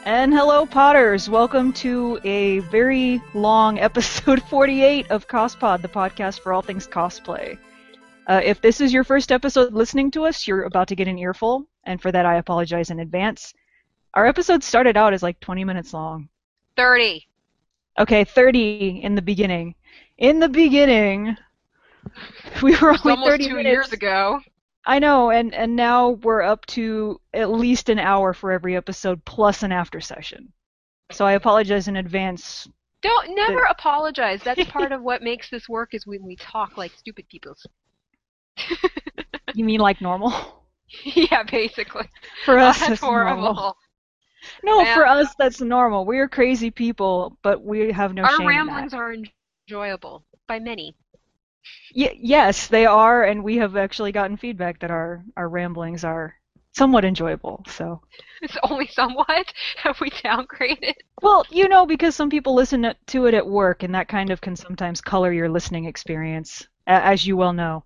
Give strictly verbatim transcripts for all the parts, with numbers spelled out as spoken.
And hello, Potters! Welcome to a very long episode forty-eight of CosPod, the podcast for all things cosplay. Uh, if this is your first episode listening to us, you're about to get an earful, and for that I apologize in advance. Our episode started out as like twenty minutes long. thirty. Okay, thirty in the beginning. In the beginning, we were only almost thirty two minutes. years ago. I know, and, and now we're up to at least an hour for every episode, plus an after session. So I apologize in advance. Don't never that... apologize. That's part of what makes this work is when we talk like stupid people. You mean like normal? Yeah, basically. For us, that's, that's horrible. Normal. No, Man. For us, that's normal. We're crazy people, but we have no Our shame in that. Our ramblings are enjoyable by many. Y- yes, they are, and we have actually gotten feedback that our, our ramblings are somewhat enjoyable, so. It's only somewhat? Have we downgraded? Well, you know, because some people listen to it at work, and that kind of can sometimes color your listening experience, as you well know.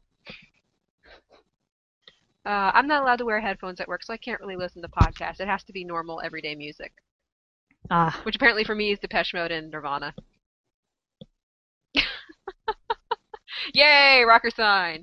Uh, I'm not allowed to wear headphones at work, so I can't really listen to podcasts. It has to be normal, everyday music. Ah. Which apparently for me is Depeche Mode and Nirvana. Yay, rocker sign.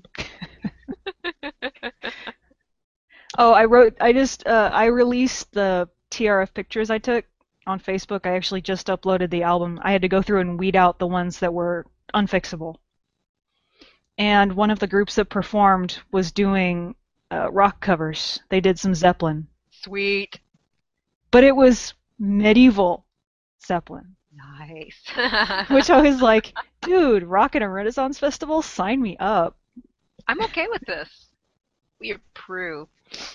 Oh, I wrote, I just, uh, I released the T R F pictures I took on Facebook. I actually just uploaded the album. I had to go through and weed out the ones that were unfixable. And one of the groups that performed was doing uh, rock covers. They did some Zeppelin. Sweet. But it was medieval Zeppelin. Nice. Which I was like, dude, Rock at a Renaissance Festival? Sign me up. I'm okay with this. We approve.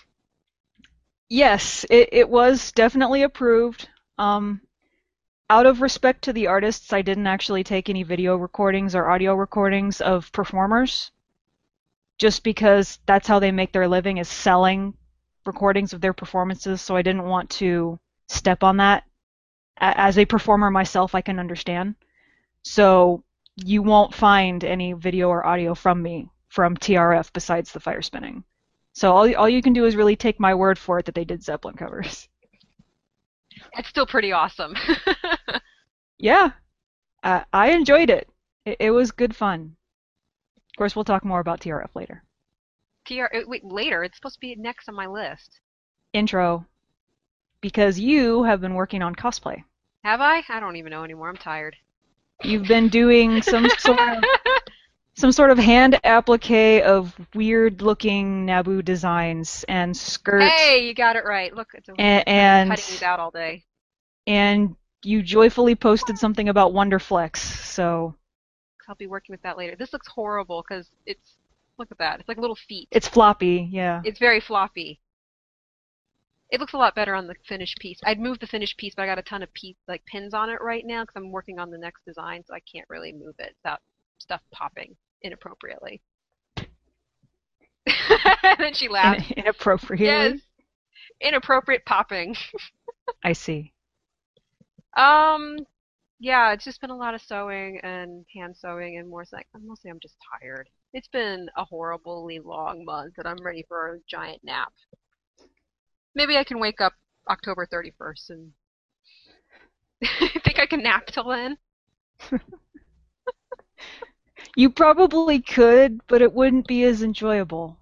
Yes, it, it was definitely approved. Um, out of respect to the artists, I didn't actually take any video recordings or audio recordings of performers. Just because that's how they make their living, is selling recordings of their performances, so I didn't want to step on that. As a performer myself, I can understand. So you won't find any video or audio from me from T R F besides the fire spinning. So all, all you can do is really take my word for it that they did Zeppelin covers. That's still pretty awesome. Yeah. Uh, I enjoyed it. it. It was good fun. Of course, we'll talk more about T R F later. T R F, wait, later? It's supposed to be next on my list. Intro. Because you have been working on cosplay. Have I? I don't even know anymore. I'm tired. You've been doing some sort of some sort of hand applique of weird-looking Naboo designs and skirts. Hey, you got it right. Look, it's a, and, and cutting these out all day. And you joyfully posted something about Wonderflex. So I'll be working with that later. This looks horrible because it's look at that. It's like little feet. It's floppy, yeah. It's very floppy. It looks a lot better on the finished piece. I'd moved the finished piece, but I got a ton of piece, like pins on it right now because I'm working on the next design, so I can't really move it without stuff popping inappropriately. And then she laughed. In- inappropriately? Yes. Inappropriate popping. I see. Um, yeah, it's just been a lot of sewing and hand sewing and more like mostly I'm just tired. It's been a horribly long month, and I'm ready for a giant nap. Maybe I can wake up October thirty-first and think I can nap till then. You probably could, but it wouldn't be as enjoyable.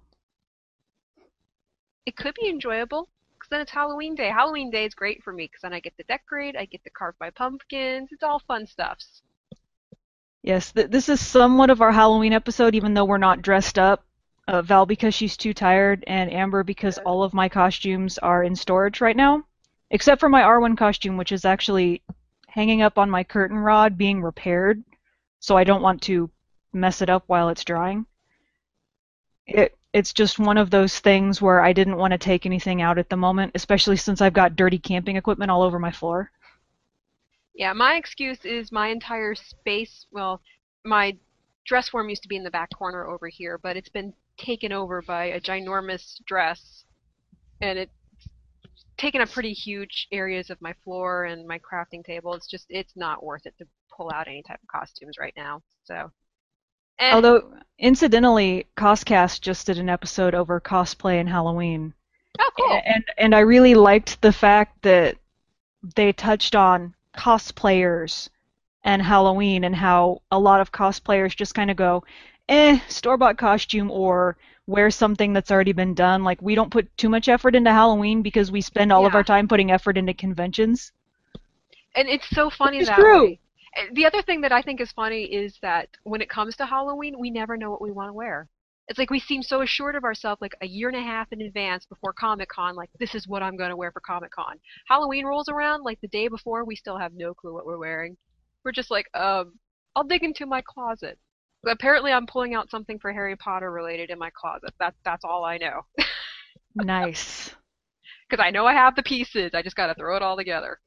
It could be enjoyable, because then it's Halloween Day. Halloween Day is great for me, because then I get to decorate, I get to carve my pumpkins. It's all fun stuffs. Yes, th- this is somewhat of our Halloween episode, even though we're not dressed up. Uh, Val because she's too tired, and Amber because all of my costumes are in storage right now, except for my R one costume, which is actually hanging up on my curtain rod being repaired, so I don't want to mess it up while it's drying. It It's just one of those things where I didn't want to take anything out at the moment, especially since I've got dirty camping equipment all over my floor. Yeah, my excuse is my entire space, well, my dress form used to be in the back corner over here, but it's been taken over by a ginormous dress, and it's taken up pretty huge areas of my floor and my crafting table. It's just, it's not worth it to pull out any type of costumes right now, so. Eh. Although, incidentally, Coscast just did an episode over cosplay and Halloween. Oh, cool. And, and I really liked the fact that they touched on cosplayers and Halloween and how a lot of cosplayers just kind of go, eh, store-bought costume or wear something that's already been done. Like, we don't put too much effort into Halloween because we spend all of Yeah. our time putting effort into conventions. And it's so funny It's that true. way. And the other thing that I think is funny is that when it comes to Halloween, we never know what we want to wear. It's like we seem so assured of ourselves like a year and a half in advance before Comic Con, like this is what I'm going to wear for Comic Con. Halloween rolls around like the day before, we still have no clue what we're wearing. We're just like, um, I'll dig into my closet. But apparently I'm pulling out something for Harry Potter related in my closet. That, that's all I know. Nice. Because I know I have the pieces, I just got to throw it all together.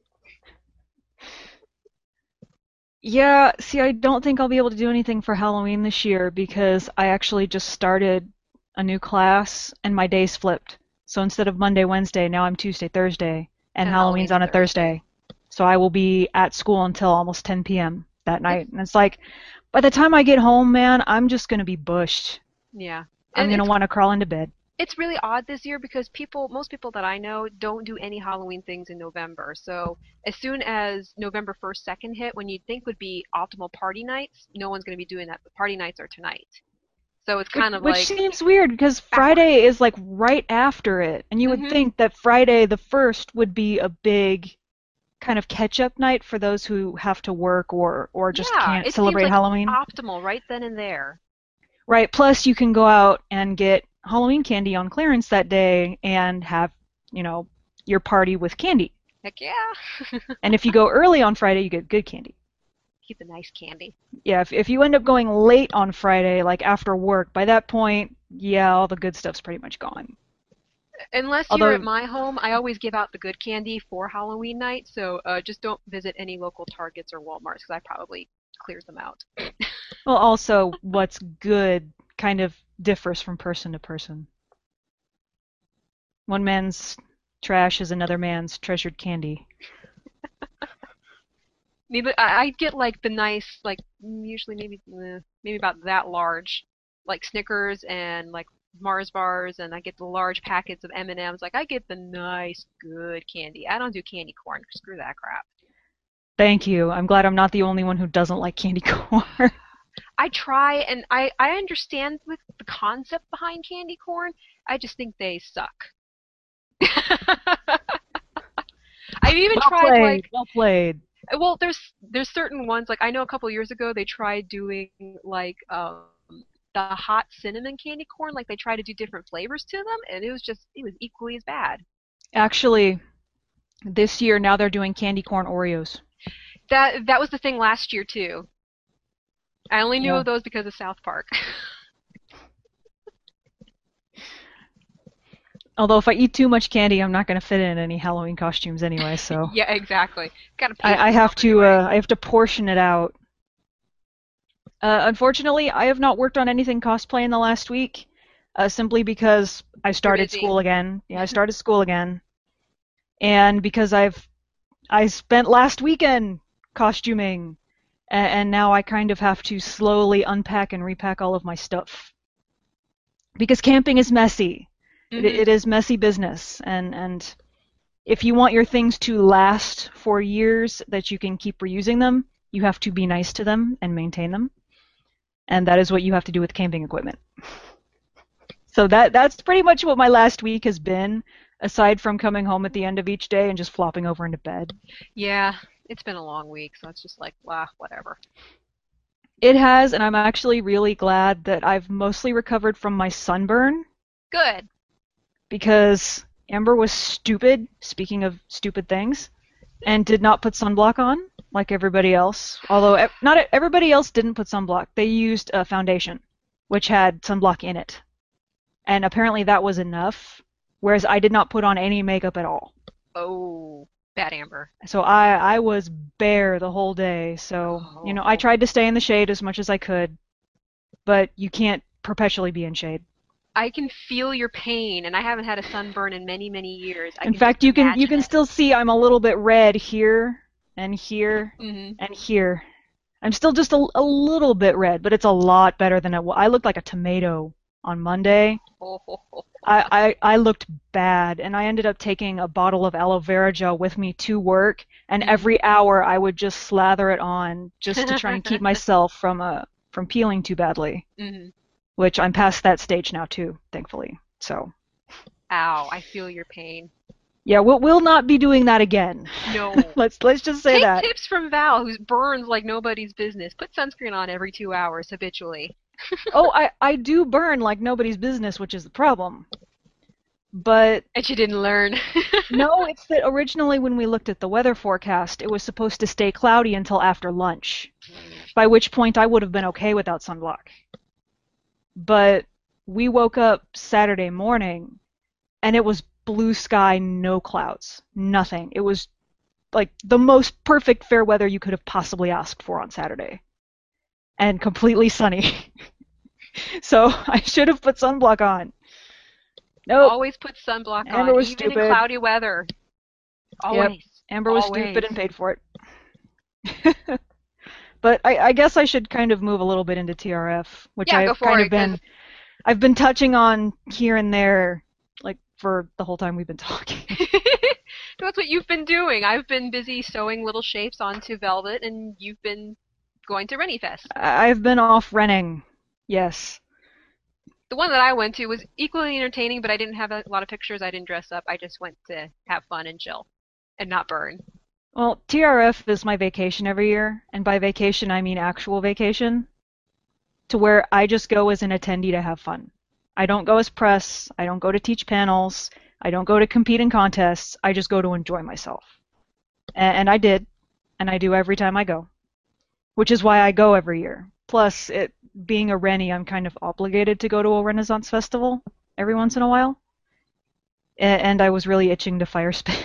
Yeah, see, I don't think I'll be able to do anything for Halloween this year because I actually just started a new class and my days flipped. So instead of Monday, Wednesday, now I'm Tuesday, Thursday, and And Halloween's Halloween's on a Thursday. Thursday. So I will be at school until almost ten p m that night. And it's like, by the time I get home, man, I'm just gonna be bushed. Yeah. I'm And gonna it's want to crawl into bed. it's really odd this year because people, most people that I know don't do any Halloween things in November. So as soon as November first, second hit, when you'd think would be optimal party nights, no one's going to be doing that. The party nights are tonight. So it's Which, kind of which like seems weird because backwards. Friday is like right after it. And you would Mhm. think that Friday the first would be a big kind of catch-up night for those who have to work or or just Yeah, can't it seems celebrate like Halloween. optimal right then and there. Right. Plus, you can go out and get Halloween candy on clearance that day and have, you know, your party with candy. Heck yeah. And if you go early on Friday, you get good candy. Keep the nice candy. Yeah, if, if you end up going late on Friday, like after work, by that point, yeah, all the good stuff's pretty much gone. Unless you're at Although, my home, I always give out the good candy for Halloween night. So uh, just don't visit any local Targets or Walmarts because I probably clears them out. well, also, what's good kind of differs from person to person. One man's trash is another man's treasured candy. Maybe I, I get like the nice, like mm, usually maybe eh, maybe about that large, like Snickers and like Mars bars, and I get the large packets of M and M's. Like I get the nice, good candy. I don't do candy corn. Screw that crap. Thank you. I'm glad I'm not the only one who doesn't like candy corn. I try, and I I understand the, the concept behind candy corn. I just think they suck. I've even Well tried played. like Well played. well, there's there's certain ones like I know a couple years ago they tried doing like um the hot cinnamon candy corn, like they tried to do different flavors to them, and it was just it was equally as bad. Actually, this year now they're doing candy corn Oreos. That that was the thing last year too. I only knew Yeah. of those because of South Park. Although if I eat too much candy, I'm not going to fit in any Halloween costumes anyway, so Yeah, exactly. Gotta pay I, I myself have to anyway. uh, I have to portion it out. Uh, unfortunately, I have not worked on anything cosplay in the last week, uh, simply because I You're started busy. school again. Yeah, I started school again, and because I've I spent last weekend costuming, and, and now I kind of have to slowly unpack and repack all of my stuff because camping is messy. It, Mhm. it is messy business, and and if you want your things to last for years, that you can keep reusing them, you have to be nice to them and maintain them, and that is what you have to do with camping equipment. So that that's pretty much what my last week has been, aside from coming home at the end of each day and just flopping over into bed. Yeah, it's been a long week, so it's just like, ah, whatever. It has, and I'm actually really glad that I've mostly recovered from my sunburn Good. because Amber was stupid, speaking of stupid things, and did not put sunblock on like everybody else. Although e- not e- everybody else didn't put sunblock. They used a foundation which had sunblock in it. And apparently that was enough, whereas I did not put on any makeup at all. Oh, bad Amber. So I I was bare the whole day. So, you know, I Oh. tried to stay in the shade as much as I could, but you can't perpetually be in shade. I can feel your pain, and I haven't had a sunburn in many, many years. I In can just fact, you can you imagine can it. still see I'm a little bit red here and here Hmm. and here. I'm still just a, a little bit red, but it's a lot better than it was. I looked like a tomato on Monday. Oh, oh, oh. I, I, I looked bad, and I ended up taking a bottle of aloe vera gel with me to work, and Mm. every hour I would just slather it on just to try and keep myself from uh from peeling too badly, Mhm. which I'm past that stage now too, thankfully. So, Ow, I feel your pain. yeah, we'll we'll not be doing that again. No. let's let's just say Take that. tips from Val, who burns like nobody's business. Put sunscreen on every two hours habitually. Oh, I I do burn like nobody's business, which is the problem. But And she didn't learn. no, it's that originally when we looked at the weather forecast, it was supposed to stay cloudy until after lunch, by which point I would have been okay without sunblock. But we woke up Saturday morning and it was blue sky, no clouds, nothing. It was like the most perfect fair weather you could have possibly asked for on Saturday, and completely sunny. So I should have put sunblock on. Nope. Always put sunblock Amber on, was even in stupid. cloudy weather. Yep. Always. Amber was stupid Always. and paid for it. But I, I guess I should kind of move a little bit into T R F, which Yeah, go I've for kind it, of 'cause been I've been touching on here and there, like for the whole time we've been talking. that's what you've been doing. I've been busy sewing little shapes onto velvet, and you've been going to Rennie Fest. I- I've been off renting. Yes. The one that I went to was equally entertaining, but I didn't have a lot of pictures. I didn't dress up. I just went to have fun and chill and not burn. Well, T R F is my vacation every year, and by vacation I mean actual vacation, to where I just go as an attendee to have fun. I don't go as press, I don't go to teach panels, I don't go to compete in contests, I just go to enjoy myself. And, and I did, and I do every time I go, which is why I go every year. Plus, it being a Rennie, I'm kind of obligated to go to a Renaissance festival every once in a while, and, and I was really itching to fire spin.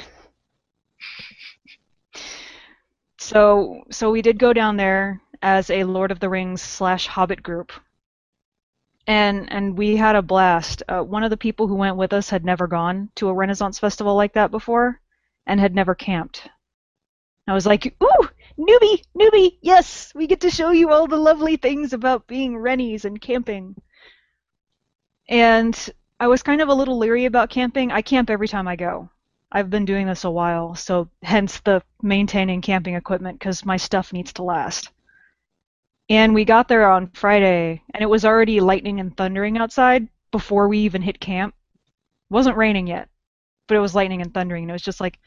So, so we did go down there as a Lord of the Rings slash Hobbit group, and and we had a blast. Uh, one of the people who went with us had never gone to a Renaissance festival like that before, and had never camped. I was like, "Ooh, newbie, newbie! Yes, we get to show you all the lovely things about being Rennies and camping." And I was kind of a little leery about camping. I camp every time I go. I've been doing this a while, so hence the maintaining camping equipment because my stuff needs to last. And we got there on Friday, and it was already lightning and thundering outside before we even hit camp. It wasn't raining yet, but it was lightning and thundering, and it was just like,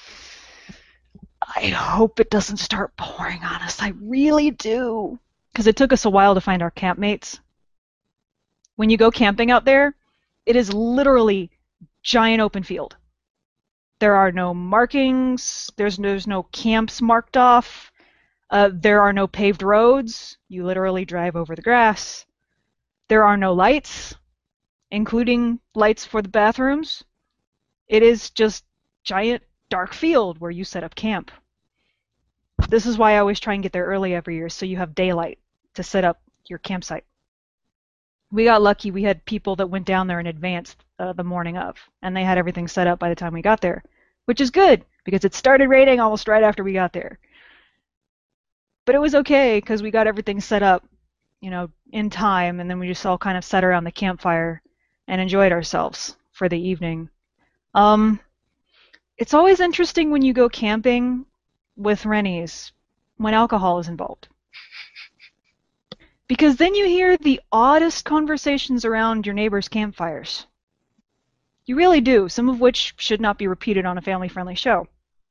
I hope it doesn't start pouring on us. I really do. Because it took us a while to find our campmates. When you go camping out there, it is literally giant open field. There are no markings. There's there's no camps marked off. Uh, there are no paved roads. You literally drive over the grass. There are no lights, including lights for the bathrooms. It is just giant dark field where you set up camp. This is why I always try and get there early every year, so you have daylight to set up your campsite. We got lucky. We had people that went down there in advance uh, the morning of, and they had everything set up by the time we got there, which is good because it started raining almost right after we got there. But it was okay because we got everything set up, you know, in time, and then we just all kind of sat around the campfire and enjoyed ourselves for the evening. Um, it's always interesting when you go camping with Rennies when alcohol is involved. Because then you hear the oddest conversations around your neighbors' campfires. You really do, some of which should not be repeated on a family-friendly show.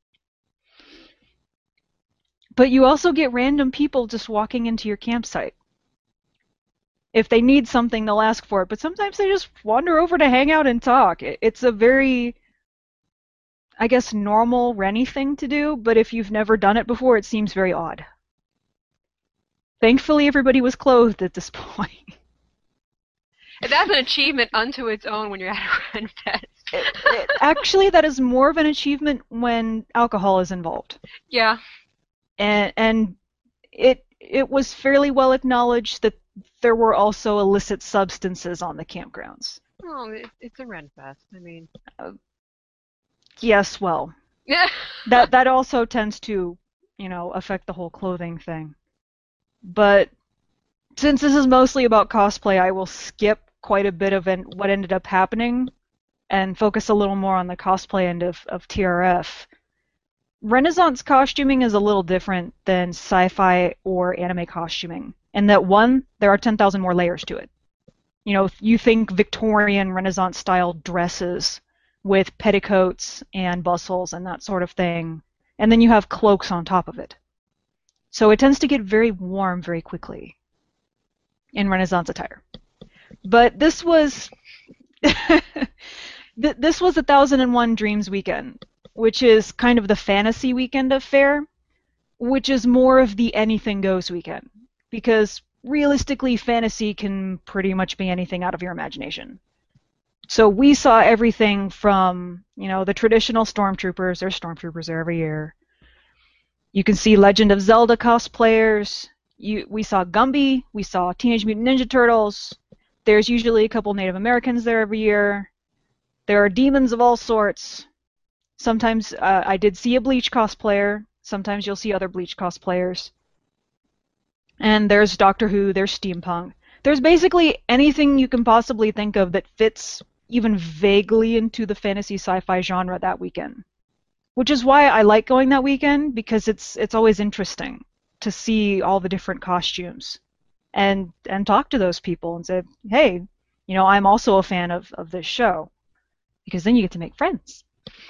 But you also get random people just walking into your campsite. If they need something, they'll ask for it, but sometimes they just wander over to hang out and talk. It's a very, I guess, normal Rennie thing to do, but if you've never done it before, it seems very odd. Thankfully, everybody was clothed at this point. That's an achievement unto its own when you're at a Ren Fest. It, it, actually, that is more of an achievement when alcohol is involved. Yeah. And, and it it was fairly well acknowledged that there were also illicit substances on the campgrounds. Oh, it, it's a Ren Fest. I mean. Uh, yes, well, Yeah. that that also tends to, you know, affect the whole clothing thing. But since this is mostly about cosplay, I will skip quite a bit of en- what ended up happening and focus a little more on the cosplay end of, of T R F. Renaissance costuming is a little different than sci-fi or anime costuming, in that one, there are ten thousand more layers to it. You know, you think Victorian Renaissance style dresses with petticoats and bustles and that sort of thing, and then you have cloaks on top of it. So it tends to get very warm very quickly in Renaissance attire. But this was this was a Thousand and One Dreams weekend, which is kind of the fantasy weekend of Fair, which is more of the anything goes weekend, because realistically, fantasy can pretty much be anything out of your imagination. So we saw everything from, you know, the traditional stormtroopers. There's stormtroopers there every year. You can see Legend of Zelda cosplayers. You, we saw Gumby. We saw Teenage Mutant Ninja Turtles. There's usually a couple Native Americans there every year. There are demons of all sorts. Sometimes uh, I did see a Bleach cosplayer. Sometimes you'll see other Bleach cosplayers. And there's Doctor Who, there's steampunk. There's basically anything you can possibly think of that fits even vaguely into the fantasy sci-fi genre that weekend. Which is why I like going that weekend, because it's it's always interesting to see all the different costumes and and talk to those people and say, hey, you know, I'm also a fan of, of this show. Because then you get to make friends.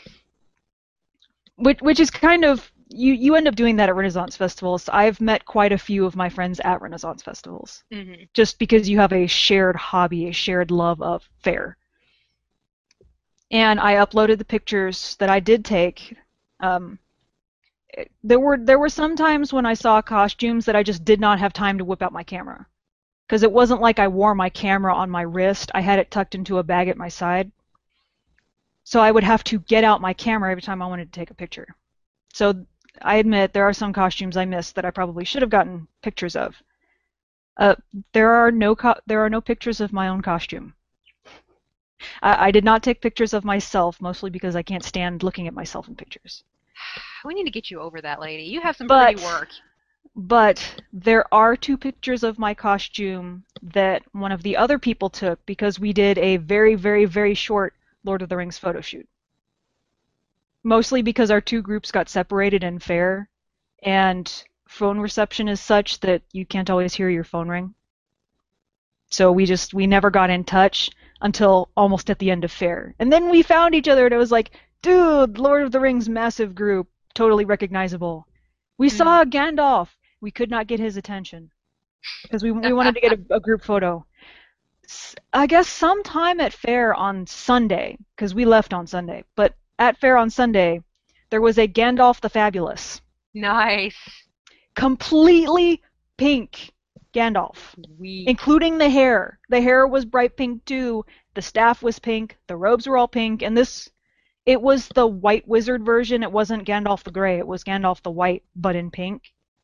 Which which is kind of You, you end up doing that at Renaissance festivals. I've met quite a few of my friends at Renaissance festivals. Mm-hmm. Just because you have a shared hobby, a shared love of Fair. And I uploaded the pictures that I did take. Um, there were there were some times when I saw costumes that I just did not have time to whip out my camera. Because it wasn't like I wore my camera on my wrist. I had it tucked into a bag at my side. So I would have to get out my camera every time I wanted to take a picture. So I admit there are some costumes I missed that I probably should have gotten pictures of. Uh, there are no co- there are no pictures of my own costume. I, I did not take pictures of myself, mostly because I can't stand looking at myself in pictures. We need to get you over that, lady. You have some but, pretty work. But there are two pictures of my costume that one of the other people took because we did a very, very, very short Lord of the Rings photo shoot. Mostly because our two groups got separated in Fair, and phone reception is such that you can't always hear your phone ring. So we just, we never got in touch until almost at the end of Fair. And then we found each other and it was like, dude, Lord of the Rings massive group, totally recognizable. We mm. saw Gandalf. We could not get his attention because we, we wanted to get a, a group photo. I guess sometime at Fair on Sunday, because we left on Sunday, but at Fair on Sunday, there was a Gandalf the Fabulous. Nice. Completely pink Gandalf. Sweet. Including the hair. The hair was bright pink too. The staff was pink. The robes were all pink. And this, it was the White Wizard version. It wasn't Gandalf the Grey. It was Gandalf the White, but in pink.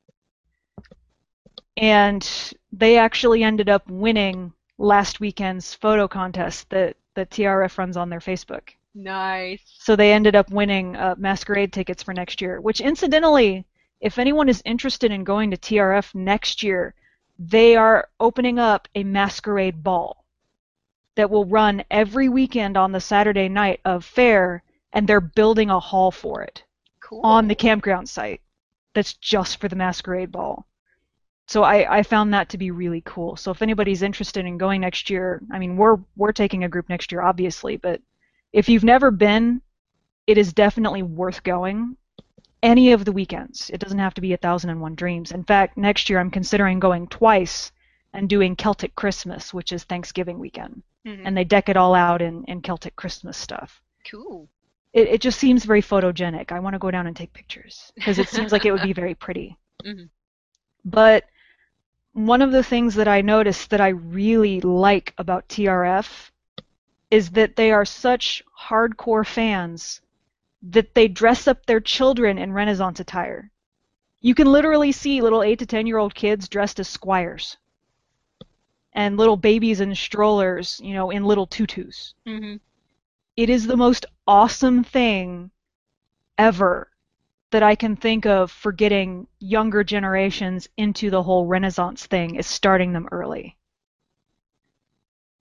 And they actually ended up winning last weekend's photo contest that, that T R F runs on their Facebook. Nice. So they ended up winning uh, Masquerade tickets for next year, which incidentally, if anyone is interested in going to T R F next year, they are opening up a Masquerade ball that will run every weekend on the Saturday night of Fair, and they're building a hall for it. Cool. On the campground site that's just for the Masquerade ball. So I, I found that to be really cool. So if anybody's interested in going next year, I mean, we're we're taking a group next year, obviously, but if you've never been, it is definitely worth going. Any of the weekends. It doesn't have to be a Thousand and One Dreams. In fact, next year I'm considering going twice and doing Celtic Christmas, which is Thanksgiving weekend. Mm-hmm. And they deck it all out in, in Celtic Christmas stuff. Cool. It, it just seems very photogenic. I want to go down and take pictures because it seems like it would be very pretty. Mm-hmm. But one of the things that I noticed that I really like about T R F is that they are such hardcore fans that they dress up their children in Renaissance attire. You can literally see little eight to ten year old kids dressed as squires. And little babies in strollers, you know, in little tutus. Mm-hmm. It is the most awesome thing ever that I can think of for getting younger generations into the whole Renaissance thing, is starting them early.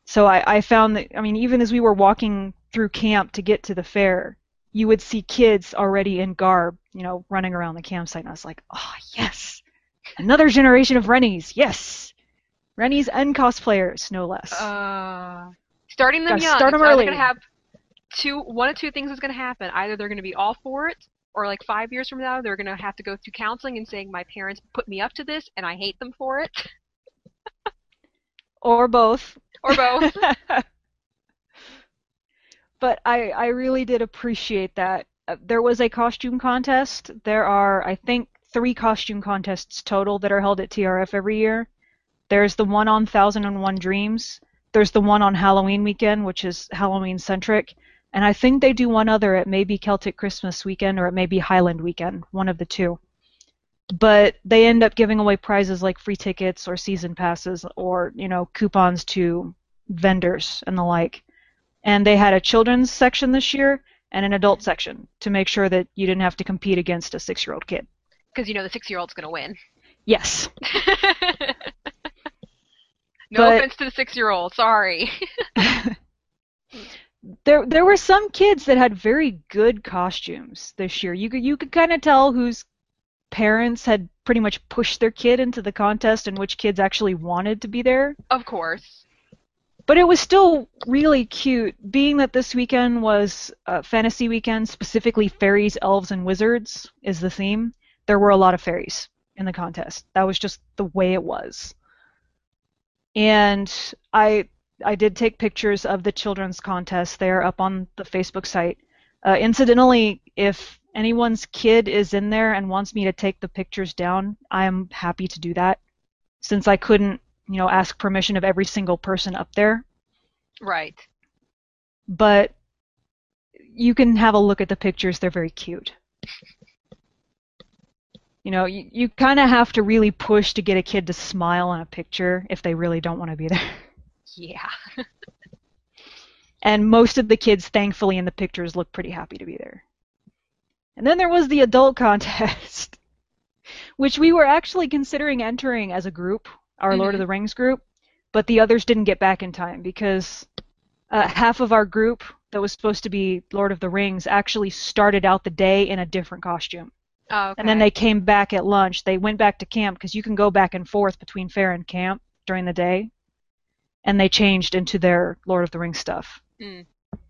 So I, I found that, I mean, even as we were walking through camp to get to the fair, you would see kids already in garb, you know, running around the campsite. And I was like, oh, yes, another generation of Rennies. Yes. Rennies and cosplayers, no less. Uh, starting them Gotta young. start It's them either early. going to have two, one of two things is going to happen. Either they're going to be all for it, or like five years from now, they're going to have to go through counseling and saying, my parents put me up to this and I hate them for it. Or both. Or both. But I, I really did appreciate that. Uh, There was a costume contest. There are, I think, three costume contests total that are held at T R F every year. There's the one on Thousand and One Dreams. There's the one on Halloween weekend, which is Halloween centric. And I think they do one other. It may be Celtic Christmas weekend or it may be Highland weekend, one of the two. But they end up giving away prizes like free tickets or season passes or, you know, coupons to vendors and the like. And they had a children's section this year and an adult section to make sure that you didn't have to compete against a six-year-old kid. Because you know the six-year-old's going to win. Yes. No But- offense to the six-year-old. Sorry. There there were some kids that had very good costumes this year. You could you could kind of tell whose parents had pretty much pushed their kid into the contest and which kids actually wanted to be there. Of course. But it was still really cute, being that this weekend was uh, fantasy weekend, specifically fairies, elves, and wizards is the theme. There were a lot of fairies in the contest. That was just the way it was. And I I did take pictures of the children's contest. They're up on the Facebook site. Uh, incidentally, if anyone's kid is in there and wants me to take the pictures down, I am happy to do that, since I couldn't, you know, ask permission of every single person up there. Right. But you can have a look at the pictures. They're very cute. You know, you, you kind of have to really push to get a kid to smile in a picture if they really don't want to be there. Yeah. And most of the kids, thankfully, in the pictures look pretty happy to be there. And then there was the adult contest, which we were actually considering entering as a group, our Mhm. Lord of the Rings group, but the others didn't get back in time because uh, half of our group that was supposed to be Lord of the Rings actually started out the day in a different costume. Oh, okay. And then they came back at lunch. They went back to camp because you can go back and forth between fair and camp during the day. And they changed into their Lord of the Rings stuff. Mm.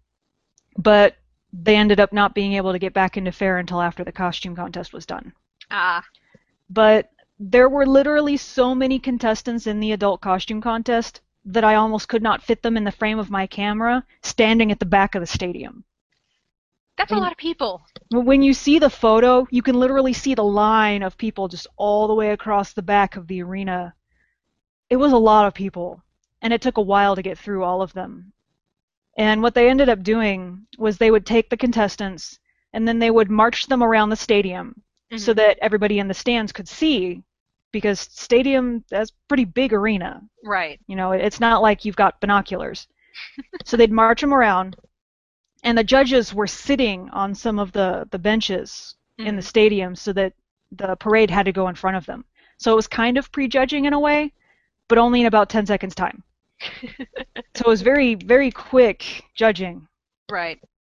But they ended up not being able to get back into fair until after the costume contest was done. Ah. But there were literally so many contestants in the adult costume contest that I almost could not fit them in the frame of my camera standing at the back of the stadium. That's a And- lot of people. When you see the photo, you can literally see the line of people just all the way across the back of the arena. It was a lot of people, and it took a while to get through all of them. And what they ended up doing was they would take the contestants, and then they would march them around the stadium so Mhm. that everybody in the stands could see, because stadium, that's a pretty big arena. Right. You know, it's not like you've got binoculars. So they'd march them around, and the judges were sitting on some of the, the benches in the Mhm. stadium so that the parade had to go in front of them. So it was kind of prejudging in a way, but only in about ten seconds time. So it was very, very quick judging. Right.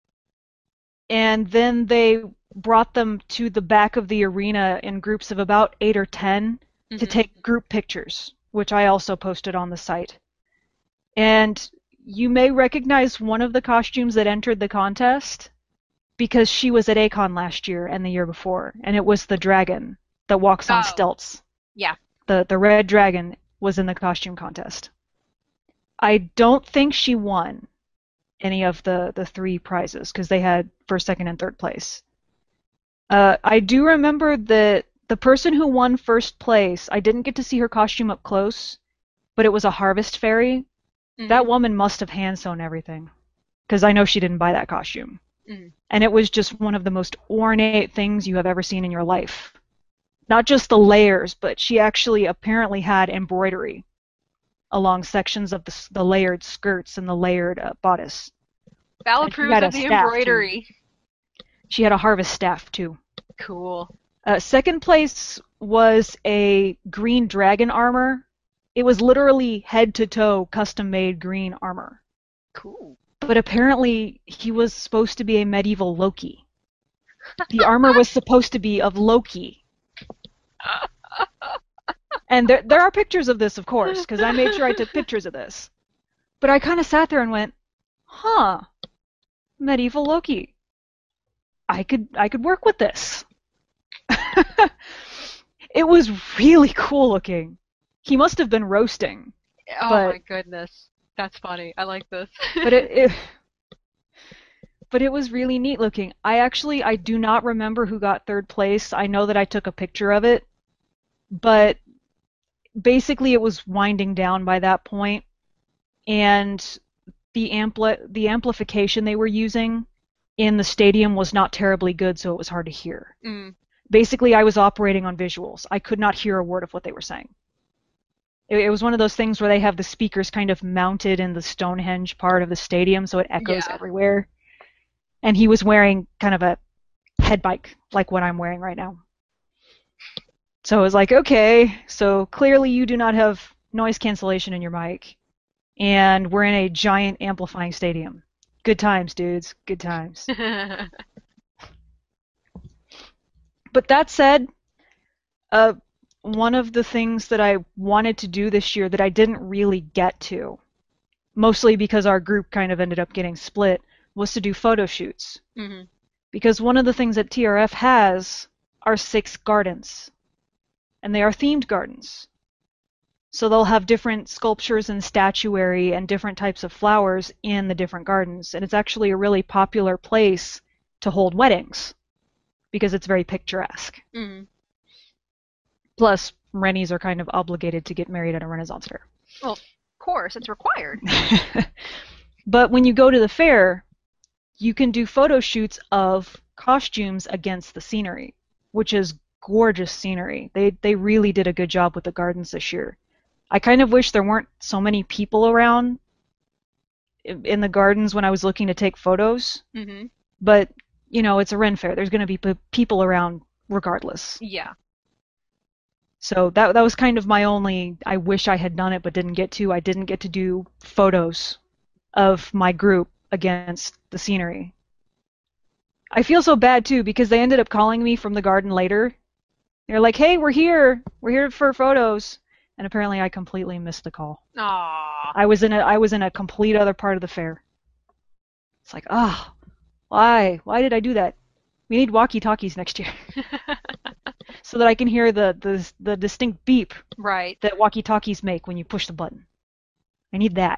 And then they brought them to the back of the arena in groups of about eight or ten to Mhm. take group pictures, which I also posted on the site. And you may recognize one of the costumes that entered the contest because she was at A-Kon last year and the year before, and it was the dragon that walks on Oh. stilts. Yeah. The the red dragon was in the costume contest. I don't think she won any of the, the three prizes because they had first, second, and third place. Uh, I do remember that the person who won first place, I didn't get to see her costume up close, but it was a harvest fairy. Mhm. That woman must have hand sewn everything because I know she didn't buy that costume. Mhm. And it was just one of the most ornate things you have ever seen in your life. Not just the layers, but she actually apparently had embroidery along sections of the, s- the layered skirts and the layered uh, bodice. Val and she approves had of a the staff, too. embroidery. She had a harvest staff too. Cool. Uh, second place was a green dragon armor It was literally head to toe custom made green armor. Cool. But apparently he was supposed to be a medieval Loki. The armor was supposed to be of Loki. And there there are pictures of this, of course, because I made sure I took pictures of this. But I kind of sat there and went, huh, medieval Loki. I could I could work with this. It was really cool looking. He must have been roasting. Oh but, my goodness. That's funny. I like this. but it, it but it was really neat looking. I actually I do not remember who got third place. I know that I took a picture of it. But basically it was winding down by that point, and the ampli- the amplification they were using in the stadium was not terribly good, so it was hard to hear. Mm. Basically, I was operating on visuals. I could not hear a word of what they were saying. It, it was one of those things where they have the speakers kind of mounted in the Stonehenge part of the stadium, so it echoes Yeah. everywhere. And he was wearing kind of a head mic, like what I'm wearing right now. So I was like, okay, so clearly you do not have noise cancellation in your mic, and we're in a giant amplifying stadium. Good times, dudes. Good times. But that said, uh, one of the things that I wanted to do this year that I didn't really get to, mostly because our group kind of ended up getting split, was to do photo shoots. Mm-hmm. Because one of the things that T R F has are six gardens. And they are themed gardens. So they'll have different sculptures and statuary and different types of flowers in the different gardens. And it's actually a really popular place to hold weddings because it's very picturesque. Mm-hmm. Plus, Rennies are kind of obligated to get married at a Renaissance fair. Well, of course, it's required. But when you go to the fair, you can do photo shoots of costumes against the scenery, which is gorgeous scenery. They they really did a good job with the gardens this year. I kind of wish there weren't so many people around in the gardens when I was looking to take photos. Mm-hmm. But, you know, it's a Ren fair. There's going to be p- people around regardless. Yeah. So that that was kind of my only, I wish I had done it but didn't get to. I didn't get to do photos of my group against the scenery. I feel so bad too because they ended up calling me from the garden later. They're like, hey, we're here. We're here for photos. And apparently I completely missed the call. Aww. I was in a I was in a complete other part of the fair. It's like, ah, oh, why? Why did I do that? We need walkie-talkies next year. So that I can hear the, the the distinct beep Right. that walkie-talkies make when you push the button. I need that.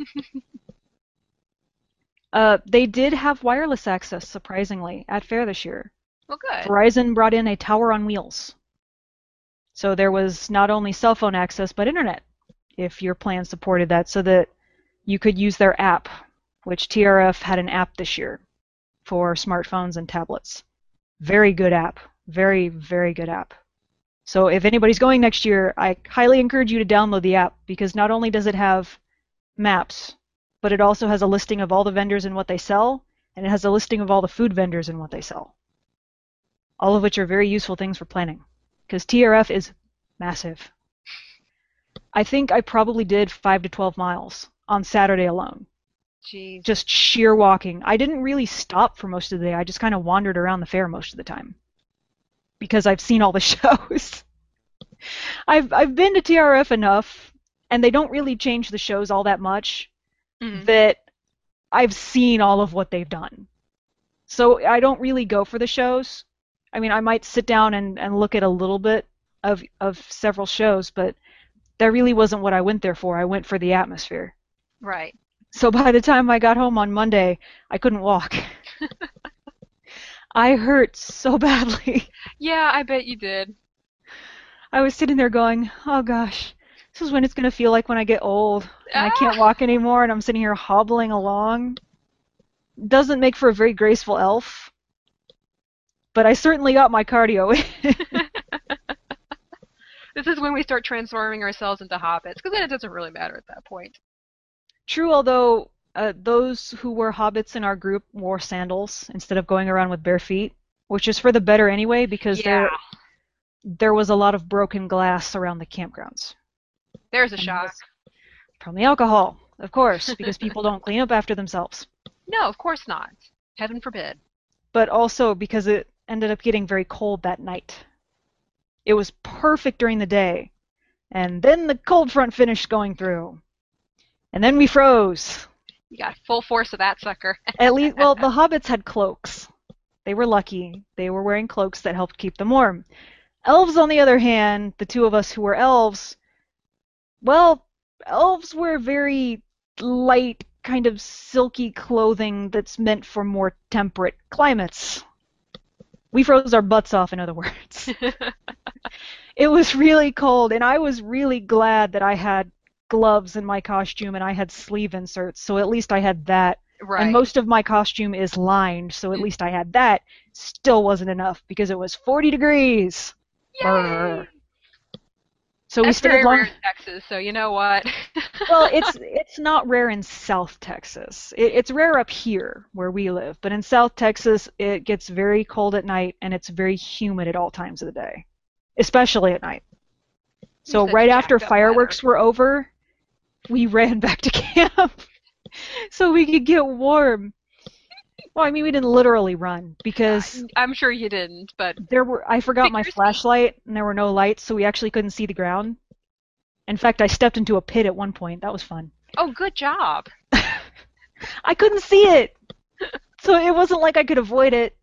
uh, they did have wireless access, surprisingly, at fair this year. Well, good. Verizon brought in a tower on wheels. So there was not only cell phone access, but internet, if your plan supported that, so that you could use their app, which T R F had an app this year for smartphones and tablets. Very good app. Very, very good app. So if anybody's going next year, I highly encourage you to download the app, because not only does it have maps, but it also has a listing of all the vendors and what they sell, and it has a listing of all the food vendors and what they sell. All of which are very useful things for planning, because T R F is massive. I think I probably did five to twelve miles on Saturday alone. Jeez. Just sheer walking. I didn't really stop for most of the day. I just kind of wandered around the fair most of the time, because I've seen all the shows. I've I've been to T R F enough, and they don't really change the shows all that much, Mm-hmm. that I've seen all of what they've done. So I don't really go for the shows. I mean, I might sit down and, and look at a little bit of of several shows, but that really wasn't what I went there for. I went for the atmosphere. Right. So by the time I got home on Monday, I couldn't walk. I hurt so badly. Yeah, I bet you did. I was sitting there going, oh gosh, this is when it's going to feel like when I get old and I can't Ah! walk anymore and I'm sitting here hobbling along. Doesn't make for a very graceful elf, but I certainly got my cardio in. This is when we start transforming ourselves into hobbits, because then it doesn't really matter at that point. True, although uh, those who were hobbits in our group wore sandals instead of going around with bare feet, which is for the better anyway, because Yeah. there there was a lot of broken glass around the campgrounds. There's a And shock. was from the alcohol, of course, because people don't clean up after themselves. No, of course not. Heaven forbid. But also because it ended up getting very cold that night. It was perfect during the day. And then the cold front finished going through. And then we froze. You got full force of that sucker. At least, well, the hobbits had cloaks. They were lucky. They were wearing cloaks that helped keep them warm. Elves, on the other hand, the two of us who were elves, well, elves wear very light, kind of silky clothing that's meant for more temperate climates. We froze our butts off, in other words. It was really cold, and I was really glad that I had gloves in my costume and I had sleeve inserts, so at least I had that. Right. And most of my costume is lined, so at least I had that. Still wasn't enough because it was forty degrees. Yay! So we That's stayed very long. rare in Texas, so you know what? Well, it's it's not rare in South Texas. It, it's rare up here where we live, but in South Texas it gets very cold at night and it's very humid at all times of the day, especially at night. So said right jacked after up fireworks weather. were over, we ran back to camp so we could get warm. Well, I mean, we didn't literally run because I'm sure you didn't, but there were I forgot my Figure skating. flashlight and there were no lights, so we actually couldn't see the ground. In fact, I stepped into a pit at one point. That was fun. oh, good job. I couldn't see it, so it wasn't like I could avoid it.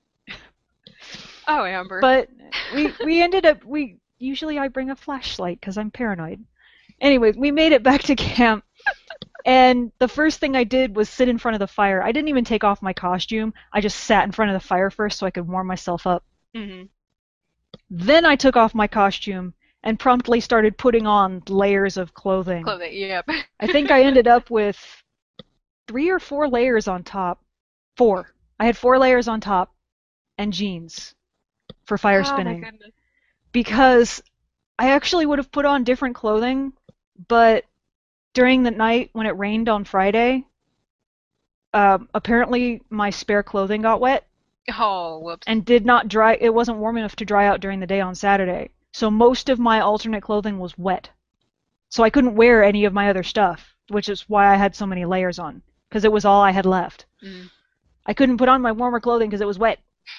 Oh, Amber. But we we ended up we usually I bring a flashlight because I'm paranoid. Anyways, we made it back to camp, and the first thing I did was sit in front of the fire. I didn't even take off my costume. I just sat in front of the fire first so I could warm myself up. hmm Then I took off my costume and promptly started putting on layers of clothing. Clothing, yep. I think I ended up with three or four layers on top. Four. I had four layers on top and jeans for fire Oh, my spinning. goodness. Because I actually would have put on different clothing, but during the night when it rained on Friday, uh, apparently my spare clothing got wet Oh, whoops. and did not dry. It wasn't warm enough to dry out during the day on Saturday. So most of my alternate clothing was wet. So I couldn't wear any of my other stuff, which is why I had so many layers on, because it was all I had left. Mm. I couldn't put on my warmer clothing because it was wet.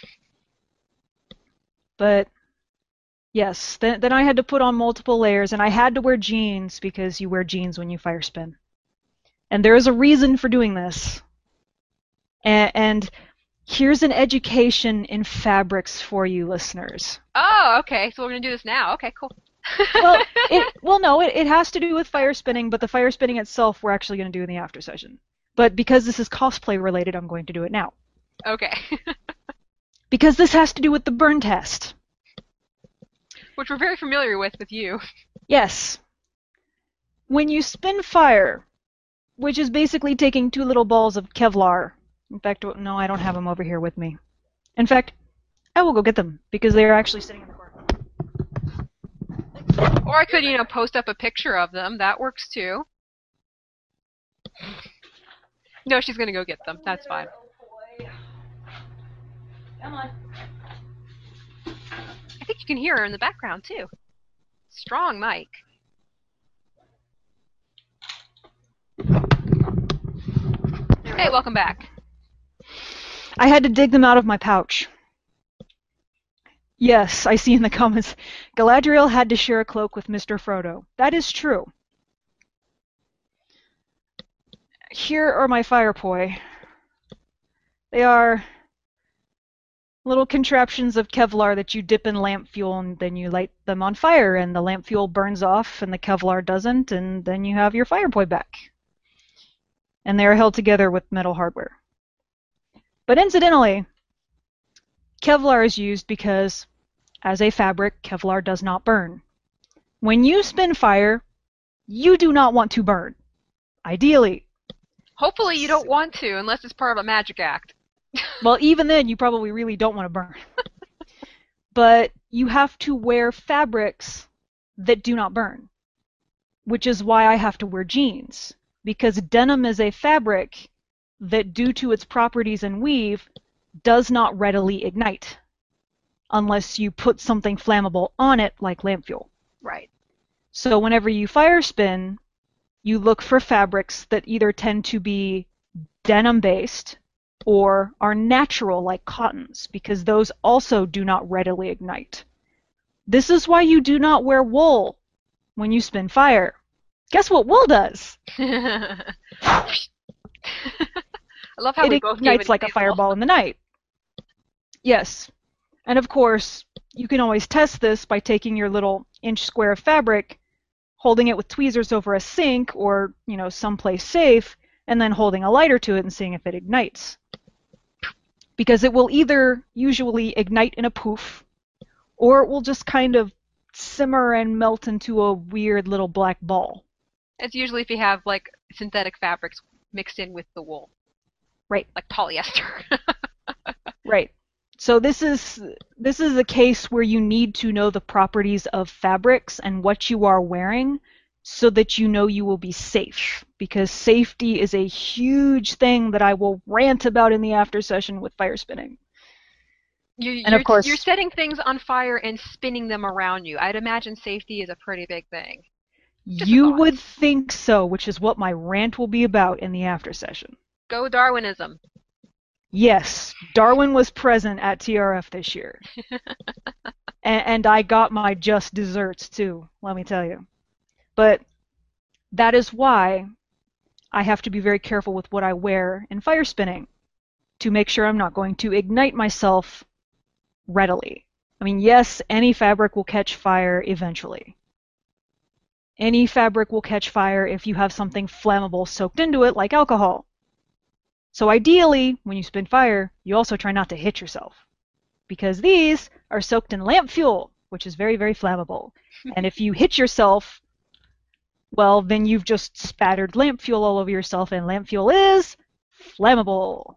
But yes, then then I had to put on multiple layers, and I had to wear jeans because you wear jeans when you fire spin. And there is a reason for doing this. And, and here's an education in fabrics for you listeners. Oh, okay. So we're going to do this now. Okay, cool. Well, it, well, no, it, it has to do with fire spinning, but the fire spinning itself we're actually going to do in the after session. But because this is cosplay related, I'm going to do it now. Okay. Because this has to do with the burn test. Which we're very familiar with with you. Yes. When you spin fire, which is basically taking two little balls of Kevlar. In fact, no, I don't have them over here with me. In fact, I will go get them because they are actually sitting in the corner. Or I could, you know, post up a picture of them. That works too. No, she's going to go get them. That's fine. Come on. I think you can hear her in the background too. Strong mic. Hey, welcome back. I had to dig them out of my pouch. Yes, I see in the comments, Galadriel had to share a cloak with Mister Frodo. That is true. Here are my fire poi. They are little contraptions of Kevlar that you dip in lamp fuel and then you light them on fire and the lamp fuel burns off and the Kevlar doesn't and then you have your fire poi back. And they are held together with metal hardware. But incidentally, Kevlar is used because, as a fabric, Kevlar does not burn. When you spin fire, you do not want to burn. Ideally. Hopefully you don't want to, unless it's part of a magic act. Well, even then, you probably really don't want to burn. But you have to wear fabrics that do not burn, which is why I have to wear jeans. Because denim is a fabric that, due to its properties and weave, does not readily ignite unless you put something flammable on it, like lamp fuel. Right. So whenever you fire spin, you look for fabrics that either tend to be denim-based or are natural like cottons, because those also do not readily ignite. This is why you do not wear wool when you spin fire. Guess what wool does? I love how It we both gave ignites an like a example. fireball in the night. Yes. And of course, you can always test this by taking your little inch square of fabric, holding it with tweezers over a sink or, you know, someplace safe, and then holding a lighter to it and seeing if it ignites. Because it will either usually ignite in a poof, or it will just kind of simmer and melt into a weird little black ball. It's usually if you have like synthetic fabrics mixed in with the wool. Right. Like polyester. Right. So this is this is a case where you need to know the properties of fabrics and what you are wearing so that you know you will be safe. Because safety is a huge thing that I will rant about in the after session with fire spinning. You, And you're, of course, you're setting things on fire and spinning them around you. I'd imagine safety is a pretty big thing. Just a you thought. would think so, which is what my rant will be about in the after session. Go Darwinism. Yes, Darwin was present at T R F this year. and, and I got my just desserts too, let me tell you. But that is why I have to be very careful with what I wear in fire spinning to make sure I'm not going to ignite myself readily. I mean, yes, any fabric will catch fire eventually. Any fabric will catch fire if you have something flammable soaked into it, like alcohol. So ideally, when you spin fire, you also try not to hit yourself, because these are soaked in lamp fuel, which is very, very flammable. And if you hit yourself, well, then you've just spattered lamp fuel all over yourself, and lamp fuel is flammable.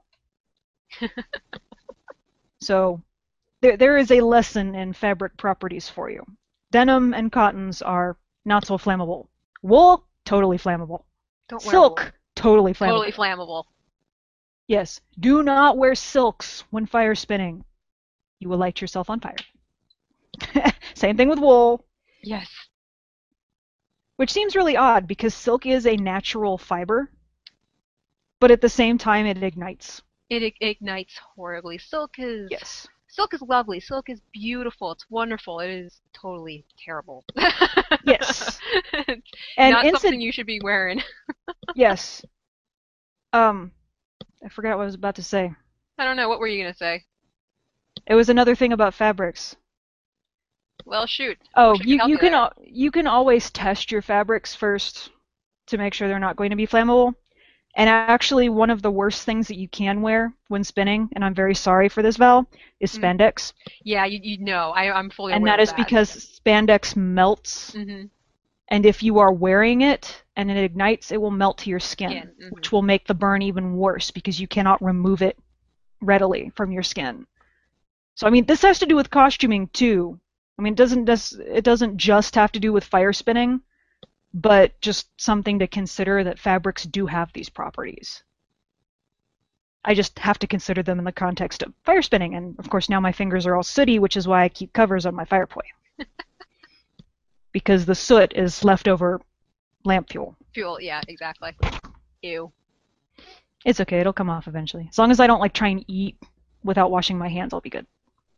So there, there is a lesson in fabric properties for you. Denim and cottons are not so flammable. Wool, totally flammable. Don't wear Silk, wool. totally flammable. Totally flammable. Yes, do not wear silks when fire spinning. You will light yourself on fire. Same thing with wool. Yes. Which seems really odd because silk is a natural fiber, but at the same time it ignites. It ig- ignites horribly. Silk is Yes. Silk is lovely. Silk is beautiful. It's wonderful. It is totally terrible. Yes. It's And not inci- something you should be wearing. Yes. Um, I forgot what I was about to say. I don't know. What were you gonna say? It was another thing about fabrics. Well, shoot. Oh, Wish I could you help you you can there. al- you can always test your fabrics first to make sure they're not going to be flammable. And actually, one of the worst things that you can wear when spinning, and I'm very sorry for this, Val, is Mm. spandex. Yeah, you you know. I I'm fully And aware that of is that. because spandex melts, Mhm. and if you are wearing it and it ignites, it will melt to your skin, Skin, mhm. which will make the burn even worse because you cannot remove it readily from your skin. So I mean, this has to do with costuming too. I mean, it doesn't just, it doesn't just have to do with fire spinning, but just something to consider that fabrics do have these properties. I just have to consider them in the context of fire spinning, and of course now my fingers are all sooty, which is why I keep covers on my fireplace. Because the soot is leftover lamp fuel. Fuel. Yeah, exactly. Ew. It's okay, it'll come off eventually. As long as I don't like try and eat without washing my hands, I'll be good.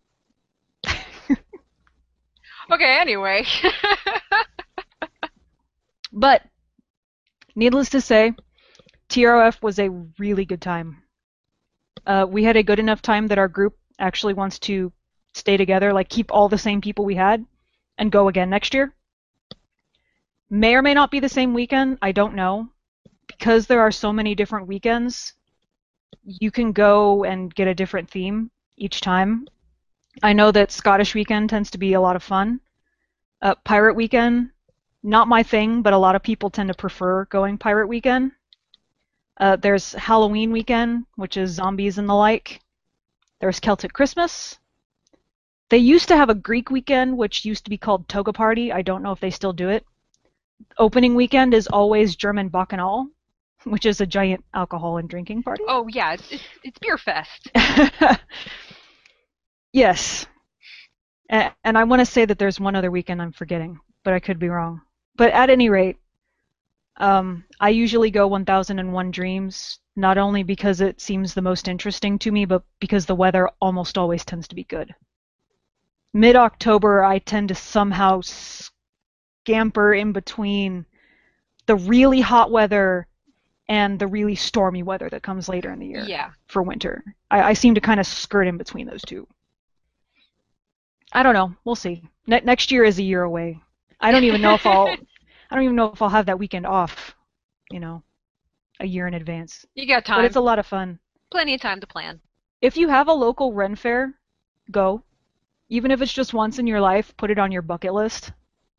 Okay. Anyway. But needless to say, T R O F was a really good time. Uh, we had a good enough time that our group actually wants to stay together, like keep all the same people we had, and go again next year. May or may not be the same weekend, I don't know. Because there are so many different weekends, you can go and get a different theme each time. I know that Scottish Weekend tends to be a lot of fun. Uh, Pirate Weekend, not my thing, but a lot of people tend to prefer going Pirate Weekend. Uh, there's Halloween Weekend, which is zombies and the like. There's Celtic Christmas. They used to have a Greek Weekend, which used to be called Toga Party. I don't know if they still do it. Opening weekend is always German Bacchanal, which is a giant alcohol and drinking party. Oh yeah, it's it's, it's beer fest. Yes. A- And I want to say that there's one other weekend I'm forgetting, but I could be wrong. But at any rate, um, I usually go one thousand one Dreams, not only because it seems the most interesting to me, but because the weather almost always tends to be good. Mid-October, I tend to somehow scamper in between the really hot weather and the really stormy weather that comes later in the year. Yeah. For winter. I, I seem to kind of skirt in between those two. I don't know. We'll see. Ne- next year is a year away. I don't even know if I'll. I don't even know if I'll have that weekend off. You know, a year in advance. You got time. But it's a lot of fun. Plenty of time to plan. If you have a local Ren fair, go. Even if it's just once in your life, put it on your bucket list.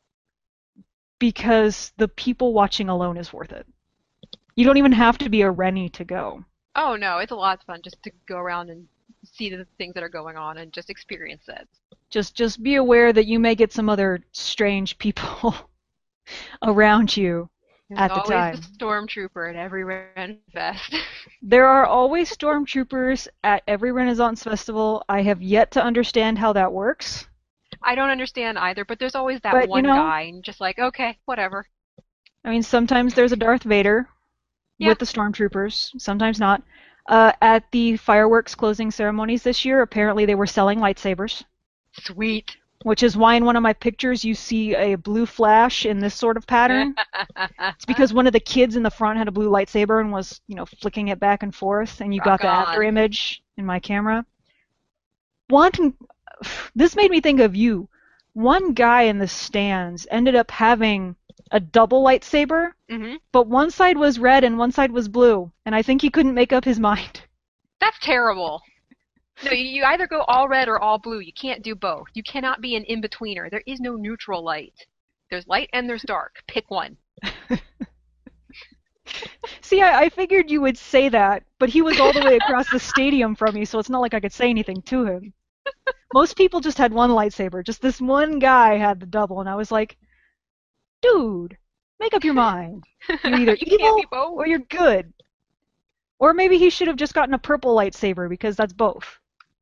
Because the people watching alone is worth it. You don't even have to be a Rennie to go. Oh no, it's a lot of fun just to go around and see the things that are going on and just experience it. Just just be aware that you may get some other strange people around you There's at the always time. a stormtrooper at every Ren Fest. There are always stormtroopers at every Renaissance festival. I have yet to understand how that works. I don't understand either, but there's always that But, you one know- guy, and just like, okay, whatever. I mean, sometimes there's a Darth Vader Yeah. with the stormtroopers, sometimes not. Uh, at the fireworks closing ceremonies this year, apparently they were selling lightsabers, Sweet. which is why in one of my pictures you see a blue flash in this sort of pattern. It's because one of the kids in the front had a blue lightsaber and was, you know, flicking it back and forth, and you Rock got the after on. image in my camera. One, this made me think of you. One guy in the stands ended up having a double lightsaber, hmm but one side was red and one side was blue, and I think he couldn't make up his mind. That's terrible. No, you, you either go all red or all blue. You can't do both. You cannot be an in-betweener. There is no neutral light. There's light and there's dark. Pick one. See, I, I figured you would say that, but he was all the way across the stadium from me, so it's not like I could say anything to him. Most people just had one lightsaber. Just this one guy had the double, and I was like, dude, make up your mind. You're either You can't evil be both. or you're good. Or maybe he should have just gotten a purple lightsaber, because that's both.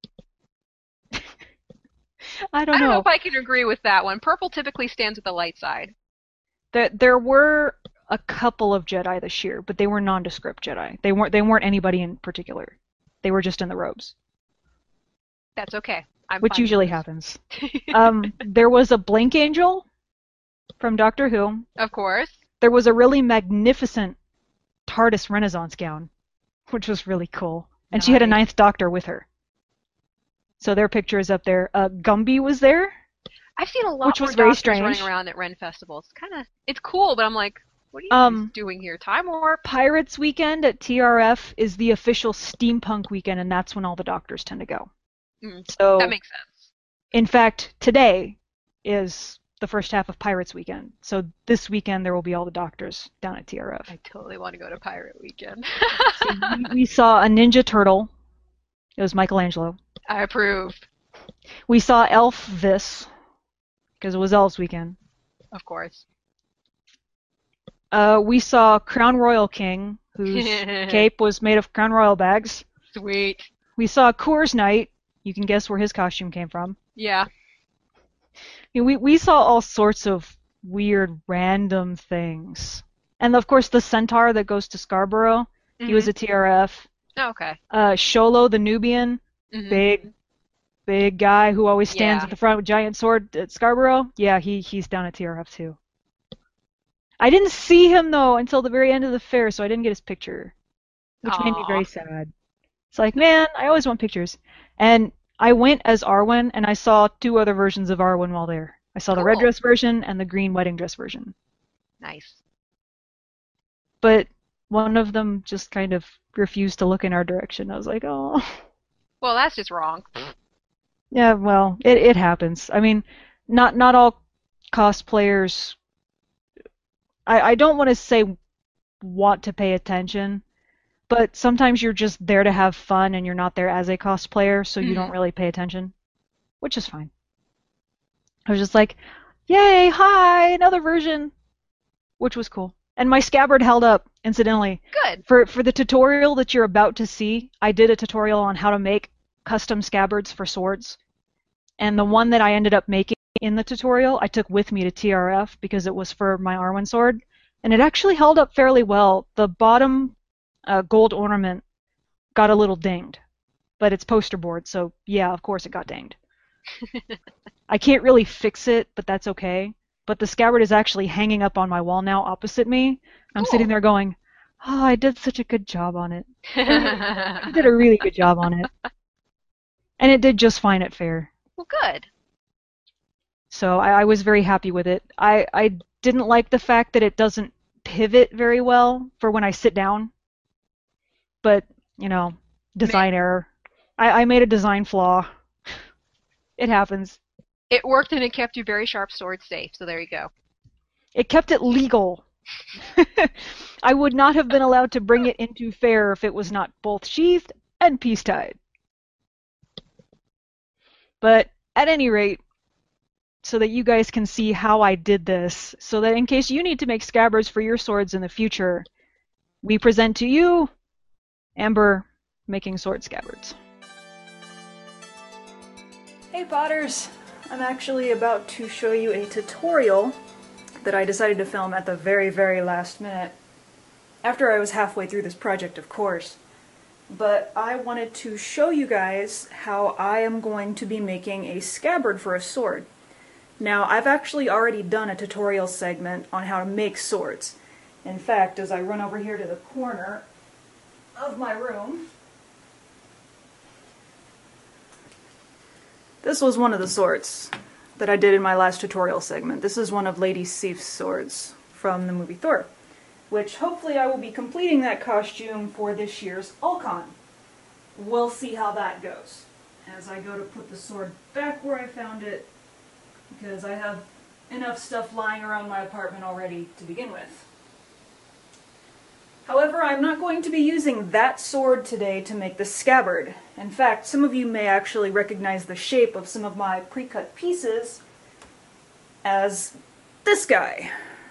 I don't I don't know know. if I can agree with that one. Purple typically stands with the light side. There, there were a couple of Jedi this year, but they were nondescript Jedi. They weren't. They weren't anybody in particular. They were just in the robes, That's okay. I'm which fine with usually this. happens. Um, there was a Blink Angel from Doctor Who. Of course. There was a really magnificent TARDIS Renaissance gown, which was really cool, and she had a Nice. Ninth Doctor with her. So their picture is up there. Uh, Gumby was there. I've seen a lot Which more was very doctors strange. running around at Ren festivals. Kind of, it's cool, but I'm like, what are you Um, guys doing here? Time Warp. Pirates Weekend at T R F is the official steampunk weekend, and that's when all the doctors tend to go. Mm, So, that makes sense. in fact, today is the first half of Pirates Weekend. So this weekend there will be all the doctors down at T R F. I totally want to go to Pirate Weekend. So we, we saw a Ninja Turtle. It was Michelangelo. I approve. We saw Elf-vis, because it was Elves Weekend. Of course. Uh, we saw Crown Royal King, whose cape was made of Crown Royal bags. Sweet. We saw Coors Knight. You can guess where his costume came from. Yeah. I mean, we, we saw all sorts of weird, random things. And of course, the centaur that goes to Scarborough, he was Mhm. a T R F. Okay. Uh, Sholo the Nubian, Mhm. big, big guy who always stands Yeah. at the front with a giant sword at Scarborough. Yeah, he he's down at T R F too. I didn't see him though until the very end of the fair, so I didn't get his picture, which made me Aw. very sad. It's like, man, I always want pictures. And I went as Arwen, and I saw two other versions of Arwen while there. I saw the red Cool. dress version and the green wedding dress version. Nice. But one of them just kind of refused to look in our direction. I was like, oh. Well, that's just wrong. Yeah, well, it it happens. I mean, not not all cosplayers. I I don't want to say want to pay attention, but sometimes you're just there to have fun and you're not there as a cosplayer, so you don't Mhm. really pay attention, which is fine. I was just like, yay, hi, another version, which was cool. And my scabbard held up, incidentally. Good. For for the tutorial that you're about to see, I did a tutorial on how to make custom scabbards for swords. And the one that I ended up making in the tutorial I took with me to T R F because it was for my Arwen sword, and it actually held up fairly well. The bottom uh, gold ornament got a little dinged, but it's poster board, so yeah, of course it got dinged. I can't really fix it, but that's okay. But the scabbard is actually hanging up on my wall now opposite me. I'm Cool. sitting there going, oh, I did such a good job on it. I did a really good job on it. And it did just fine at fair. Well, good. So I, I was very happy with it. I, I didn't like the fact that it doesn't pivot very well for when I sit down. But, you know, design Ma- error. I, I made a design flaw. It happens. It worked and it kept your very sharp sword safe, so there you go. It kept it legal. I would not have been allowed to bring it into fair if it was not both sheathed and piece-tied. But at any rate, so that you guys can see how I did this, so that in case you need to make scabbards for your swords in the future, we present to you Amber making sword scabbards. Hey Potters! I'm actually about to show you a tutorial that I decided to film at the very, very last minute. After I was halfway through this project, of course. But I wanted to show you guys how I am going to be making a scabbard for a sword. Now, I've actually already done a tutorial segment on how to make swords. In fact, as I run over here to the corner of my room, this was one of the swords that I did in my last tutorial segment. This is one of Lady Sif's swords from the movie Thor, which hopefully I will be completing that costume for this year's Ulcon. We'll see how that goes as I go to put the sword back where I found it, because I have enough stuff lying around my apartment already to begin with. However, I'm not going to be using that sword today to make the scabbard. In fact, some of you may actually recognize the shape of some of my pre-cut pieces as this guy.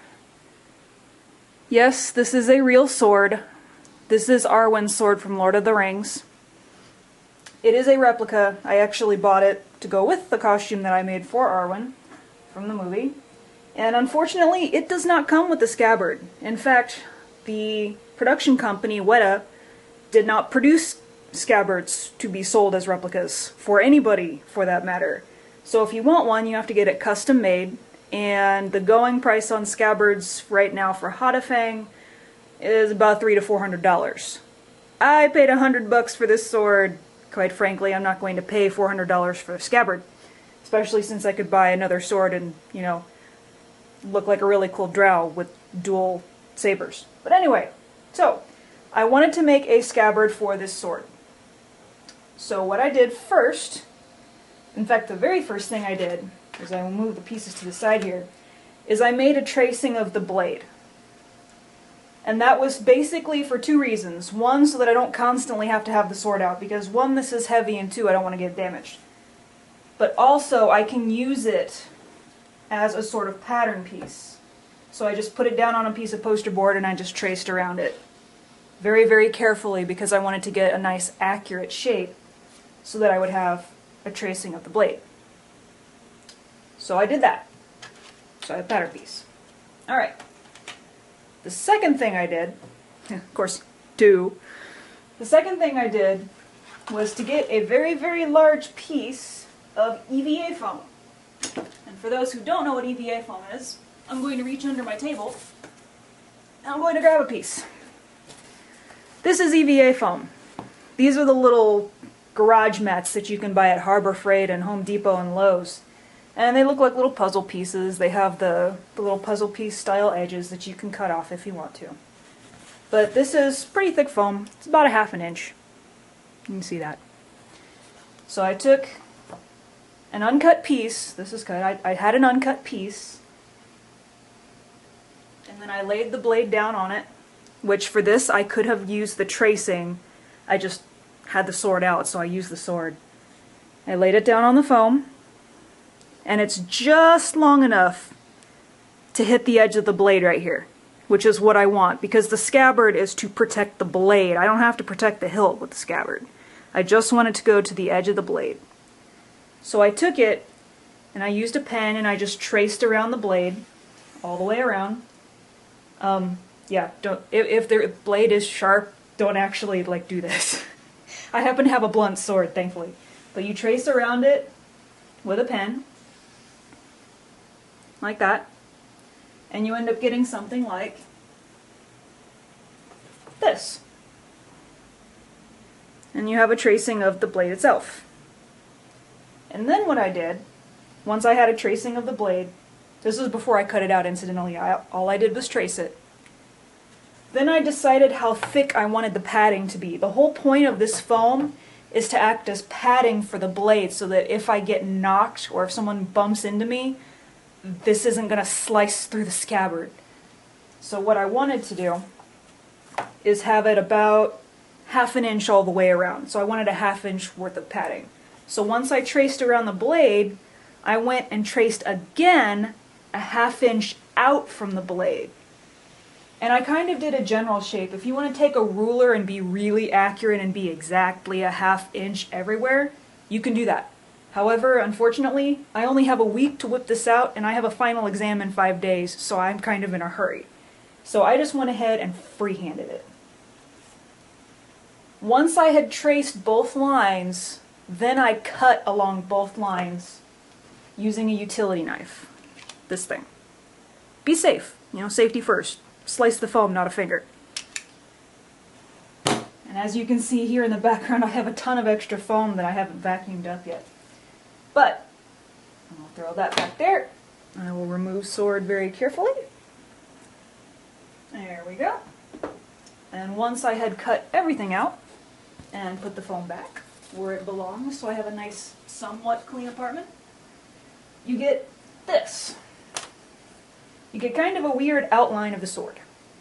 Yes, this is a real sword. This is Arwen's sword from Lord of the Rings. It is a replica. I actually bought it to go with the costume that I made for Arwen from the movie. And unfortunately, it does not come with the scabbard. In fact, the production company, Weta, did not produce scabbards to be sold as replicas for anybody, for that matter. So if you want one, you have to get it custom made, and the going price on scabbards right now for Hadafang is about three to four hundred dollars. I paid a hundred bucks for this sword. Quite frankly, I'm not going to pay four hundred dollars for a scabbard, especially since I could buy another sword and, you know, look like a really cool drow with dual sabers. But anyway, so I wanted to make a scabbard for this sword. So what I did first, in fact the very first thing I did, as I will move the pieces to the side here, is I made a tracing of the blade. And that was basically for two reasons. One, so that I don't constantly have to have the sword out, because one, this is heavy, and two, I don't want to get damaged. But also, I can use it as a sort of pattern piece. So I just put it down on a piece of poster board and I just traced around it. Very, very carefully, because I wanted to get a nice accurate shape so that I would have a tracing of the blade. So I did that. So I have a pattern piece. Alright. The second thing I did, of course, two, the second thing I did was to get a very, very large piece of E V A foam. And for those who don't know what E V A foam is, I'm going to reach under my table and I'm going to grab a piece. This is E V A foam. These are the little garage mats that you can buy at Harbor Freight and Home Depot and Lowe's. And they look like little puzzle pieces. They have the, the little puzzle piece style edges that you can cut off if you want to. But this is pretty thick foam. It's about a half an inch. You can see that. So I took an uncut piece. This is cut. I, I had an uncut piece. And then I laid the blade down on it. Which for this I could have used the tracing. I just had the sword out, so I used the sword. I laid it down on the foam. And it's just long enough to hit the edge of the blade right here, which is what I want, because the scabbard is to protect the blade. I don't have to protect the hilt with the scabbard. I just want it to go to the edge of the blade. So I took it and I used a pen and I just traced around the blade all the way around. Um, yeah, don't if, if the blade is sharp, don't actually like do this. I happen to have a blunt sword, thankfully. But you trace around it with a pen, like that, and you end up getting something like this. And you have a tracing of the blade itself. And then what I did, once I had a tracing of the blade, this was before I cut it out incidentally, I, all I did was trace it. Then I decided how thick I wanted the padding to be. The whole point of this foam is to act as padding for the blade so that if I get knocked or if someone bumps into me, this isn't going to slice through the scabbard. So what I wanted to do is have it about half an inch all the way around. So I wanted a half inch worth of padding. So once I traced around the blade, I went and traced again a half inch out from the blade. And I kind of did a general shape. If you want to take a ruler and be really accurate and be exactly a half inch everywhere, you can do that. However, unfortunately, I only have a week to whip this out, and I have a final exam in five days, so I'm kind of in a hurry. So I just went ahead and freehanded it. Once I had traced both lines, then I cut along both lines using a utility knife. This thing. Be safe, you know, safety first. Slice the foam, not a finger. And as you can see here in the background, I have a ton of extra foam that I haven't vacuumed up yet. But, I'll throw that back there. I will remove sword very carefully. There we go. And once I had cut everything out and put the foam back where it belongs, so I have a nice, somewhat clean apartment, you get this. You get kind of a weird outline of the sword.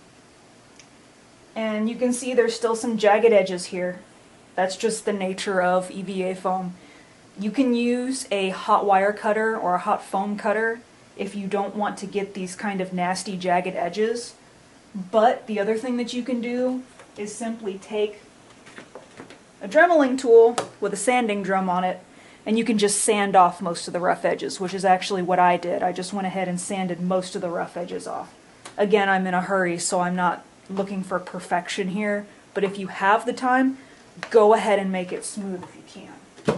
And you can see there's still some jagged edges here. That's just the nature of E V A foam. You can use a hot wire cutter or a hot foam cutter if you don't want to get these kind of nasty jagged edges. But the other thing that you can do is simply take a dremeling tool with a sanding drum on it, and you can just sand off most of the rough edges, which is actually what I did. I just went ahead and sanded most of the rough edges off. Again, I'm in a hurry, so I'm not looking for perfection here, but if you have the time, go ahead and make it smooth if you can.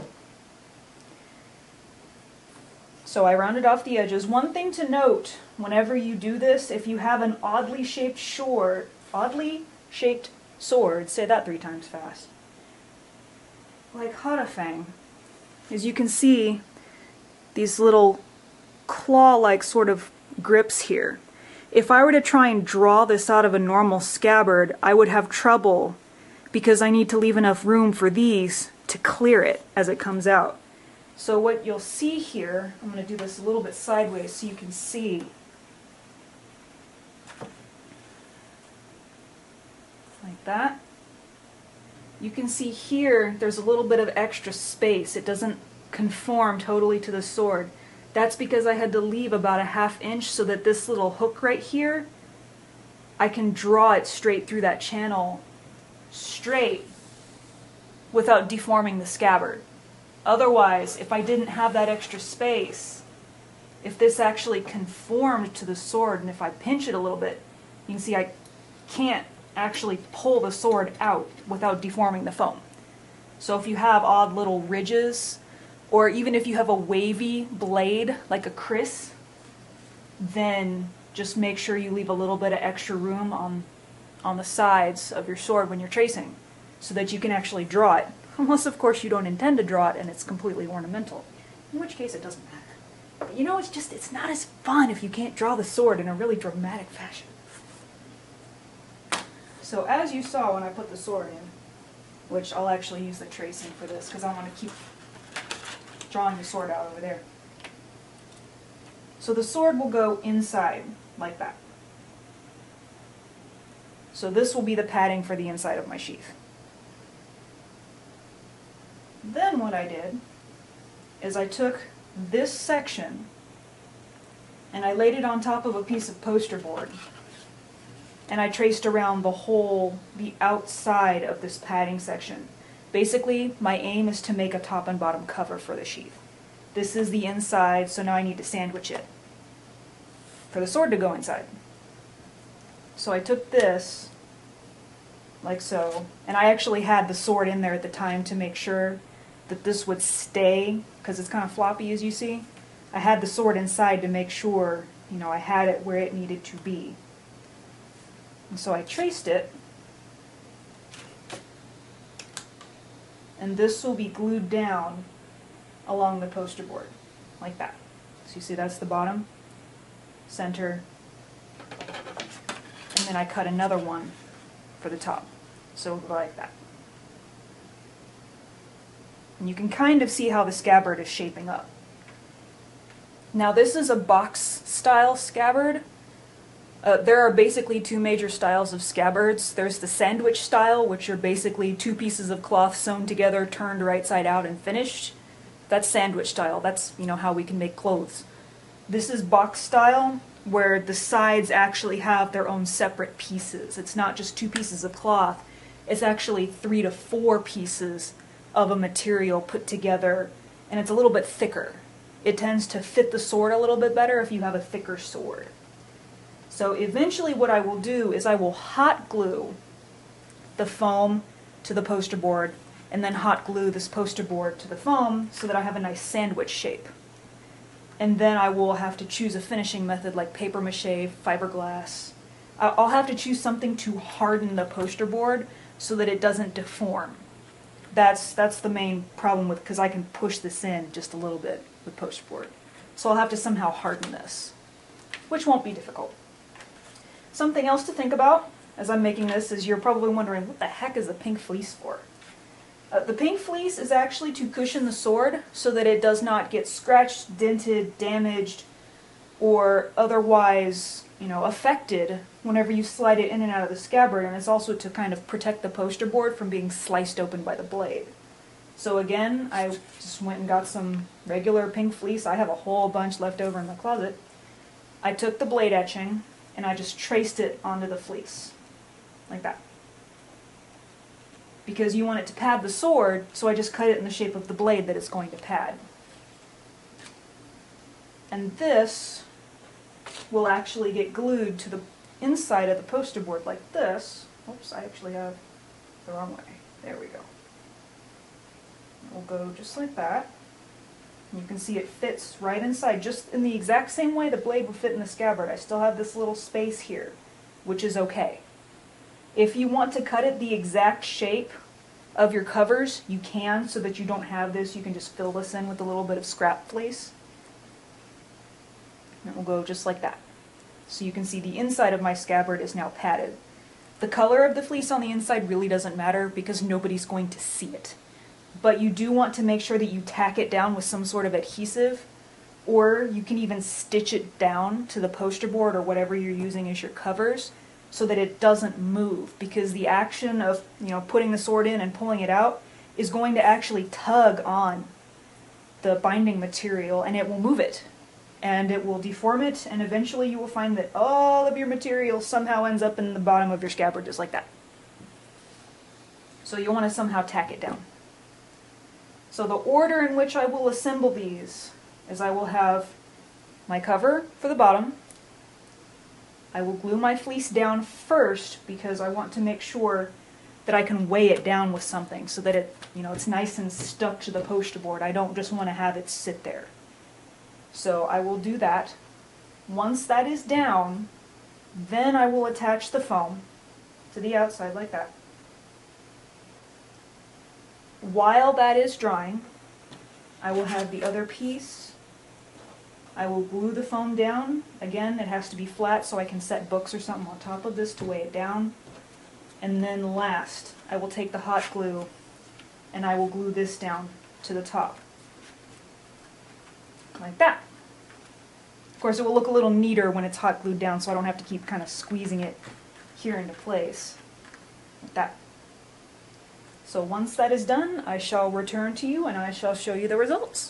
So I rounded off the edges. One thing to note, whenever you do this, if you have an oddly shaped sword, oddly shaped sword, say that three times fast, like Hadafang, as you can see, these little claw-like sort of grips here. If I were to try and draw this out of a normal scabbard, I would have trouble because I need to leave enough room for these to clear it as it comes out. So what you'll see here, I'm going to do this a little bit sideways so you can see. Like that. You can see here there's a little bit of extra space. It doesn't conform totally to the sword. That's because I had to leave about a half inch so that this little hook right here, I can draw it straight through that channel straight without deforming the scabbard. Otherwise, if I didn't have that extra space, if this actually conformed to the sword and if I pinch it a little bit, you can see I can't actually pull the sword out without deforming the foam. So if you have odd little ridges, or even if you have a wavy blade like a kris, then just make sure you leave a little bit of extra room on, on the sides of your sword when you're tracing, so that you can actually draw it. Unless, of course, you don't intend to draw it and it's completely ornamental, in which case it doesn't matter. But you know, it's just, it's not as fun if you can't draw the sword in a really dramatic fashion. So as you saw when I put the sword in, which I'll actually use the tracing for this because I want to keep drawing the sword out over there. So the sword will go inside like that. So this will be the padding for the inside of my sheath. Then what I did is I took this section and I laid it on top of a piece of poster board. And I traced around the whole, the outside of this padding section. Basically, my aim is to make a top and bottom cover for the sheath. This is the inside, so now I need to sandwich it for the sword to go inside. So I took this, like so, and I actually had the sword in there at the time to make sure that this would stay, because it's kind of floppy as you see. I had the sword inside to make sure, you know, I had it where it needed to be. And so I traced it, and this will be glued down along the poster board, like that. So you see that's the bottom, center, and then I cut another one for the top. So it'll go like that. And you can kind of see how the scabbard is shaping up. Now this is a box style scabbard. Uh, there are basically two major styles of scabbards. There's the sandwich style, which are basically two pieces of cloth sewn together, turned right side out and finished. That's sandwich style. That's, you know, how we can make clothes. This is box style, where the sides actually have their own separate pieces. It's not just two pieces of cloth. It's actually three to four pieces of a material put together, and it's a little bit thicker. It tends to fit the sword a little bit better if you have a thicker sword. So eventually what I will do is I will hot glue the foam to the poster board, and then hot glue this poster board to the foam so that I have a nice sandwich shape. And then I will have to choose a finishing method like paper mache, fiberglass. I'll have to choose something to harden the poster board so that it doesn't deform. That's, that's the main problem with, because I can push this in just a little bit with poster board. So I'll have to somehow harden this, which won't be difficult. Something else to think about as I'm making this is you're probably wondering, what the heck is the pink fleece for? Uh, the pink fleece is actually to cushion the sword so that it does not get scratched, dented, damaged, or otherwise, you know, affected whenever you slide it in and out of the scabbard, and it's also to kind of protect the poster board from being sliced open by the blade. So again, I just went and got some regular pink fleece. I have a whole bunch left over in the closet. I took the blade etching and I just traced it onto the fleece, like that. Because you want it to pad the sword, so I just cut it in the shape of the blade that it's going to pad. And this will actually get glued to the inside of the poster board like this. Oops, I actually have the wrong way. There we go. We'll go just like that. And you can see it fits right inside, just in the exact same way the blade would fit in the scabbard. I still have this little space here, which is okay. If you want to cut it the exact shape of your covers, you can, so that you don't have this. You can just fill this in with a little bit of scrap fleece. And it will go just like that. So you can see the inside of my scabbard is now padded. The color of the fleece on the inside really doesn't matter because nobody's going to see it. But you do want to make sure that you tack it down with some sort of adhesive, or you can even stitch it down to the poster board or whatever you're using as your covers so that it doesn't move, because the action of, you know, putting the sword in and pulling it out is going to actually tug on the binding material and it will move it. And it will deform it, and eventually you will find that all of your material somehow ends up in the bottom of your scabbard just like that. So you want to somehow tack it down. So the order in which I will assemble these is I will have my cover for the bottom. I will glue my fleece down first because I want to make sure that I can weigh it down with something so that it, you know, it's nice and stuck to the poster board. I don't just want to have it sit there. So I will do that. Once that is down, then I will attach the foam to the outside like that. While that is drying, I will have the other piece. I will glue the foam down. Again, it has to be flat so I can set books or something on top of this to weigh it down. And then last, I will take the hot glue and I will glue this down to the top. Like that. Of course, it will look a little neater when it's hot glued down, so I don't have to keep kind of squeezing it here into place. Like that. So once that is done, I shall return to you and I shall show you the results.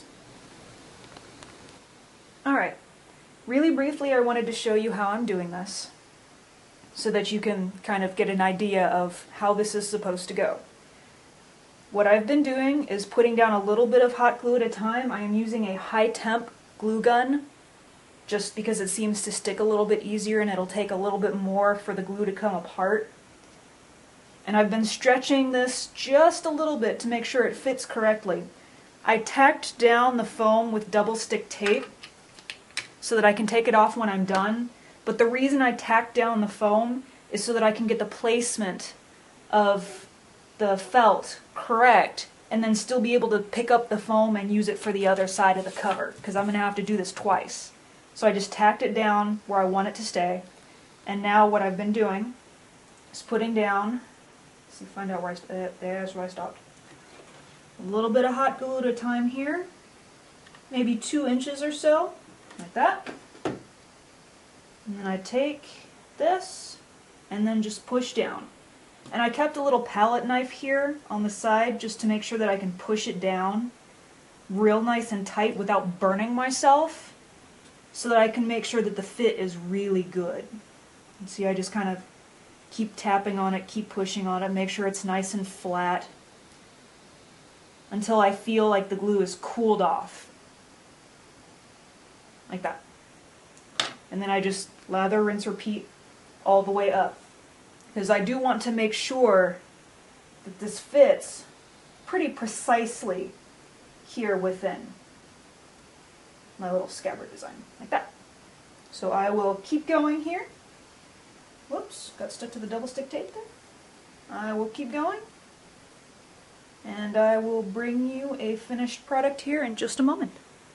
Alright, really briefly I wanted to show you how I'm doing this, so that you can kind of get an idea of how this is supposed to go. what I've been doing is putting down a little bit of hot glue at a time. I am using a high temp glue gun just because it seems to stick a little bit easier and it'll take a little bit more for the glue to come apart. And I've been stretching this just a little bit to make sure it fits correctly. I tacked down the foam with double stick tape so that I can take it off when I'm done. But the reason I tacked down the foam is so that I can get the placement of the felt correct and then still be able to pick up the foam and use it for the other side of the cover, because I'm going to have to do this twice. So I just tacked it down where I want it to stay. And now what I've been doing is putting down, let's see, find out where I, uh, there's where I stopped. A little bit of hot glue at a time here, maybe two inches or so, like that. And then I take this and then just push down. And I kept a little palette knife here on the side just to make sure that I can push it down real nice and tight without burning myself, so that I can make sure that the fit is really good. And see, I just kind of keep tapping on it, keep pushing on it, make sure it's nice and flat until I feel like the glue is cooled off. Like that. And then I just lather, rinse, repeat all the way up. Because I do want to make sure that this fits pretty precisely here within my little scabbard design, like that. So I will keep going here. Whoops, got stuck to the double stick tape there. I will keep going, and I will bring you a finished product here in just a moment.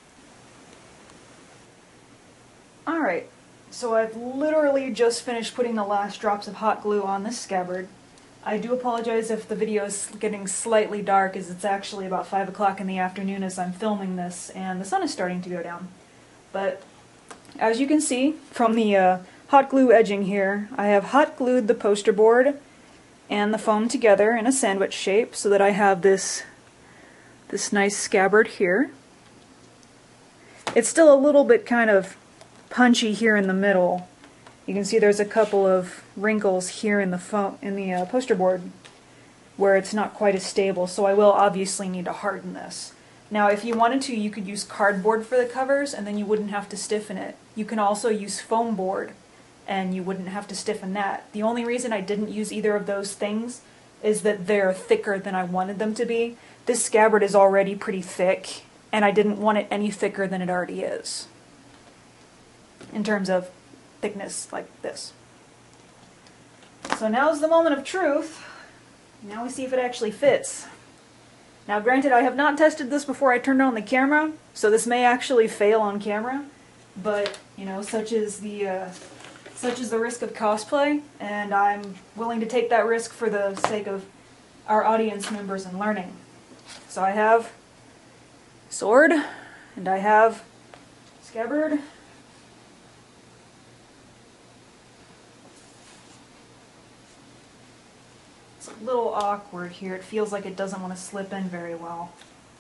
Alright, so I've literally just finished putting the last drops of hot glue on this scabbard. I do apologize if the video is getting slightly dark, as it's actually about five o'clock in the afternoon as I'm filming this, and the sun is starting to go down. But as you can see from the uh, hot glue edging here, I have hot glued the poster board and the foam together in a sandwich shape so that I have this, this nice scabbard here. It's still a little bit kind of punchy here in the middle. You can see there's a couple of wrinkles here in the foam, in the uh, poster board where it's not quite as stable, so I will obviously need to harden this. Now if you wanted to, you could use cardboard for the covers and then you wouldn't have to stiffen it. You can also use foam board and you wouldn't have to stiffen that. The only reason I didn't use either of those things is that they're thicker than I wanted them to be. This scabbard is already pretty thick and I didn't want it any thicker than it already is in terms of thickness like this. So now's the moment of truth. Now we see if it actually fits. Now granted, I have not tested this before I turned on the camera, so this may actually fail on camera, but you know, such is the uh, such is the risk of cosplay, and I'm willing to take that risk for the sake of our audience members and learning. So I have sword, and I have scabbard. It's a little awkward here. It feels like it doesn't want to slip in very well.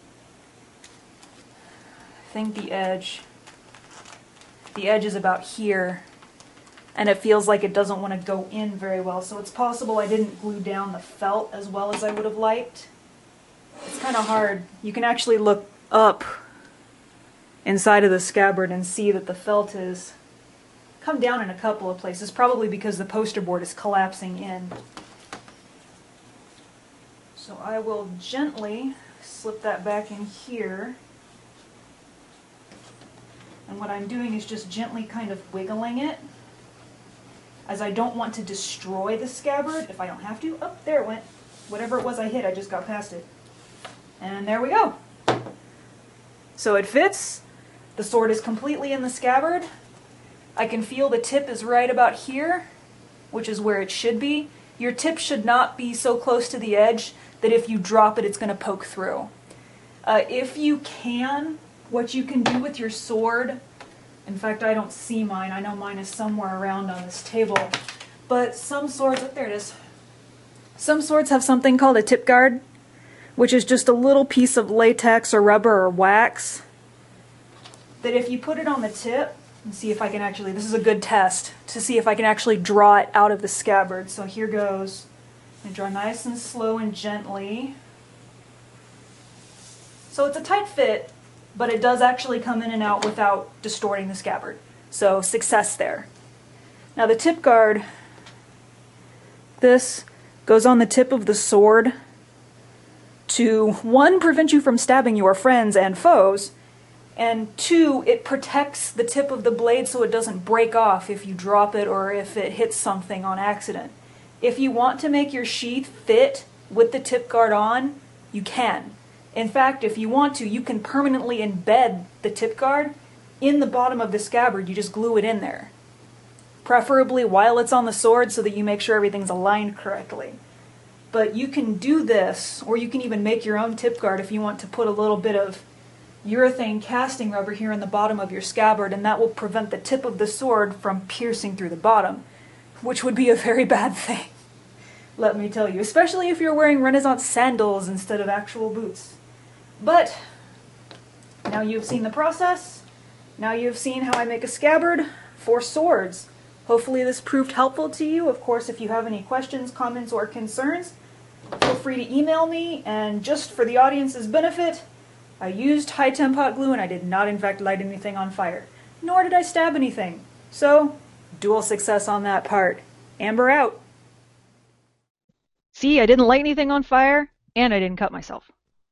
I think the edge, the edge is about here, and it feels like it doesn't want to go in very well. So it's possible I didn't glue down the felt as well as I would have liked. It's kind of hard. You can actually look up inside of the scabbard and see that the felt is come down in a couple of places, probably because the poster board is collapsing in. So I will gently slip that back in here. And what I'm doing is just gently kind of wiggling it, as I don't want to destroy the scabbard if I don't have to. Oh, there it went. Whatever it was I hit, I just got past it. And there we go. So it fits. The sword is completely in the scabbard. I can feel the tip is right about here, which is where it should be. Your tip should not be so close to the edge that if you drop it, it's going to poke through. Uh, if you can, what you can do with your sword, in fact, I don't see mine. I know mine is somewhere around on this table. But some swords, oh, there it is. Some swords have something called a tip guard, which is just a little piece of latex or rubber or wax that if you put it on the tip, and see if I can actually, this is a good test to see if I can actually draw it out of the scabbard. So here goes. I'm going to draw nice and slow and gently. So it's a tight fit, but it does actually come in and out without distorting the scabbard. So success there. Now the tip guard, this goes on the tip of the sword to, one, prevent you from stabbing your friends and foes, and two, it protects the tip of the blade so it doesn't break off if you drop it or if it hits something on accident. If you want to make your sheath fit with the tip guard on, you can. In fact, if you want to, you can permanently embed the tip guard in the bottom of the scabbard. You just glue it in there. Preferably while it's on the sword so that you make sure everything's aligned correctly. But you can do this, or you can even make your own tip guard if you want to put a little bit of urethane casting rubber here in the bottom of your scabbard, and that will prevent the tip of the sword from piercing through the bottom, which would be a very bad thing, let me tell you, especially if you're wearing Renaissance sandals instead of actual boots. But now you've seen the process, now you've seen how I make a scabbard for swords. Hopefully this proved helpful to you. Of course, if you have any questions, comments, or concerns, feel free to email me, and just for the audience's benefit, I used high temp hot glue and I did not in fact light anything on fire, nor did I stab anything. So, dual success on that part. Amber out. See, I didn't light anything on fire, and I didn't cut myself.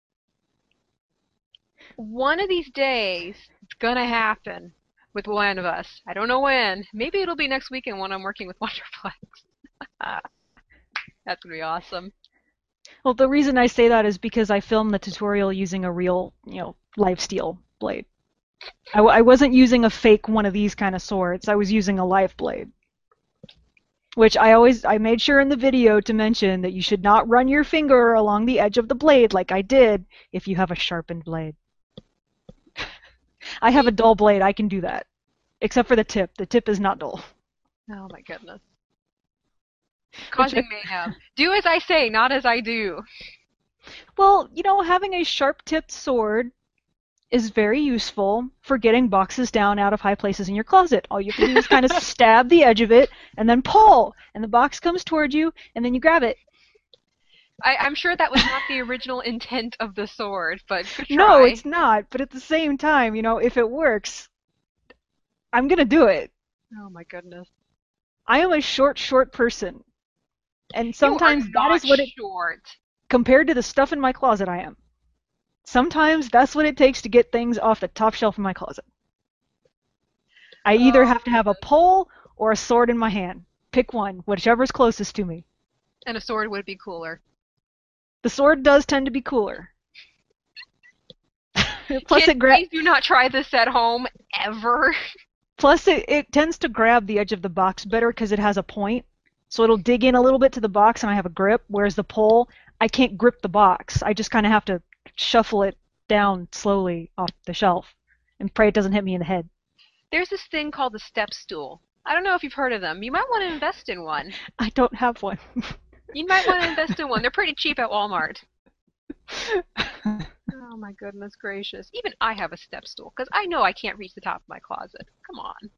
One of these days, it's gonna happen with one of us. I don't know when. Maybe it'll be next weekend when I'm working with Wonderflex. That's gonna be awesome. Well, the reason I say that is because I filmed the tutorial using a real, you know, live steel blade. I, I wasn't using a fake one of these kind of swords. I was using a live blade. Which I always, I made sure in the video to mention that you should not run your finger along the edge of the blade like I did if you have a sharpened blade. I have a dull blade, I can do that. Except for the tip. The tip is not dull. Oh my goodness. Causing mayhem. Do as I say, not as I do. Well, you know, having a sharp-tipped sword is very useful for getting boxes down out of high places in your closet. All you have to do is kind of stab the edge of it and then pull, and the box comes towards you, and then you grab it. I, I'm sure that was not the original intent of the sword, but good try. No, it's not, but at the same time, you know, if it works, I'm gonna do it. Oh my goodness. I am a short, short person. And sometimes you are that not is what it... short. Compared to the stuff in my closet, I am. Sometimes that's what it takes to get things off the top shelf in my closet. I either have to have a pole or a sword in my hand. Pick one, whichever's closest to me. And a sword would be cooler. The sword does tend to be cooler. Plus Kids, it gra- please do not try this at home, ever. Plus it, it tends to grab the edge of the box better because it has a point. So it'll dig in a little bit to the box and I have a grip, whereas the pole, I can't grip the box. I just kind of have to shuffle it down slowly off the shelf and pray it doesn't hit me in the head. There's this thing called the step stool. I don't know if you've heard of them. You might want to invest in one. I don't have one. You might want to invest in one. They're pretty cheap at Walmart. Oh my goodness gracious. Even I have a step stool because I know I can't reach the top of my closet. Come on.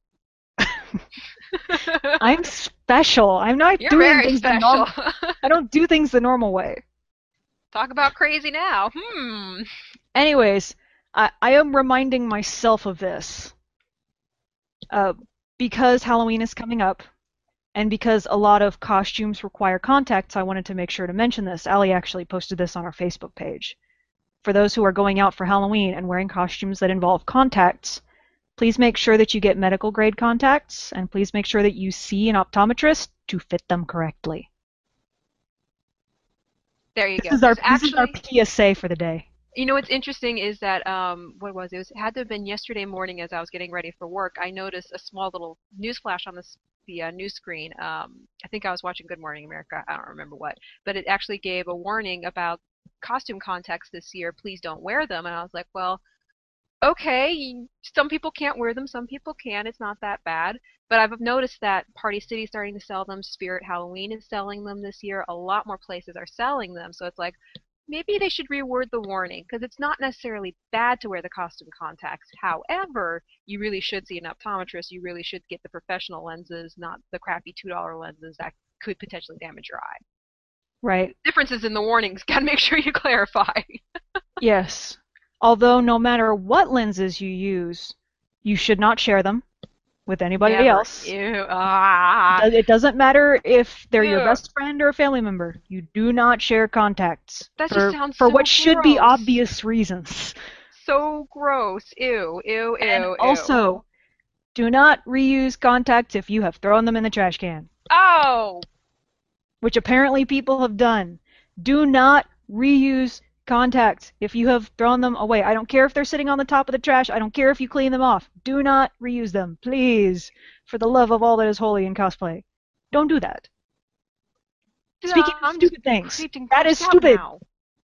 I'm special. I'm not You're doing very things special. the normal. I don't do things the normal way. Talk about crazy now. Hmm. Anyways, I, I am reminding myself of this uh, because Halloween is coming up, and because a lot of costumes require contacts. I wanted to make sure to mention this. Allie actually posted this on our Facebook page. For those who are going out for Halloween and wearing costumes that involve contacts, please make sure that you get medical grade contacts, and please make sure that you see an optometrist to fit them correctly. There you This go. is our, There's this is our actually, P S A for the day. you know what's interesting is that um, what was it? It was, it had to have been yesterday morning as I was getting ready for work. I noticed a small little news flash on the the uh, news screen. Um, I think I was watching Good Morning America. I don't remember what, but it actually gave a warning about costume contacts this year. Please don't wear them. And I was like, well, okay, some people can't wear them, some people can. It's not that bad. But I've noticed that Party City is starting to sell them. Spirit Halloween is selling them this year. A lot more places are selling them. So it's like, maybe they should reword the warning, because it's not necessarily bad to wear the costume contacts. However, you really should see an optometrist. You really should get the professional lenses, not the crappy two dollar lenses that could potentially damage your eye. Right. Differences in the warnings. Got to make sure you clarify. Yes. Although no matter what lenses you use, you should not share them with anybody Never. else. Ew. Ah. It doesn't matter if they're your Ew. best friend or a family member. You do not share contacts. That for, just sounds for so what should be gross. obvious reasons. So gross. Ew, ew, ew, And ew. also, do not reuse contacts if you have thrown them in the trash can. Oh! Which apparently people have done. Do not reuse contacts if you have thrown them away. I don't care if they're sitting on the top of the trash. I don't care if you clean them off. Do not reuse them, please. For the love of all that is holy in cosplay. Don't do that. Duh, Speaking of I'm stupid things, creeping that is grossed out stupid. now.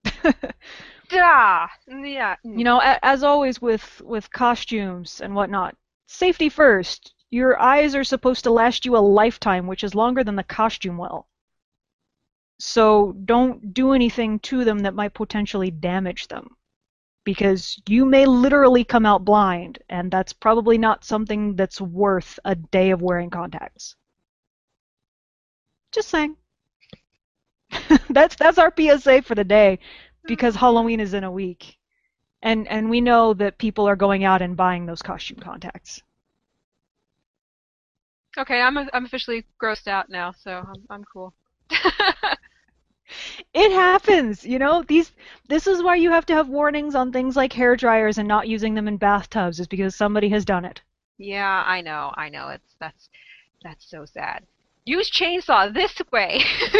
Duh. Yeah. You know, a- as always with, with costumes and whatnot, safety first. Your eyes are supposed to last you a lifetime, which is longer than the costume will. So don't do anything to them that might potentially damage them. Because you may literally come out blind, and that's probably not something that's worth a day of wearing contacts. Just saying. that's that's our P S A for the day, because Halloween is in a week. And and we know that people are going out and buying those costume contacts. Okay, I'm I'm officially grossed out now, so I'm I'm cool. It happens, you know. These this is why you have to have warnings on things like hair dryers and not using them in bathtubs, is because somebody has done it. Yeah, I know, I know. It's that's that's so sad. Use chainsaw this way.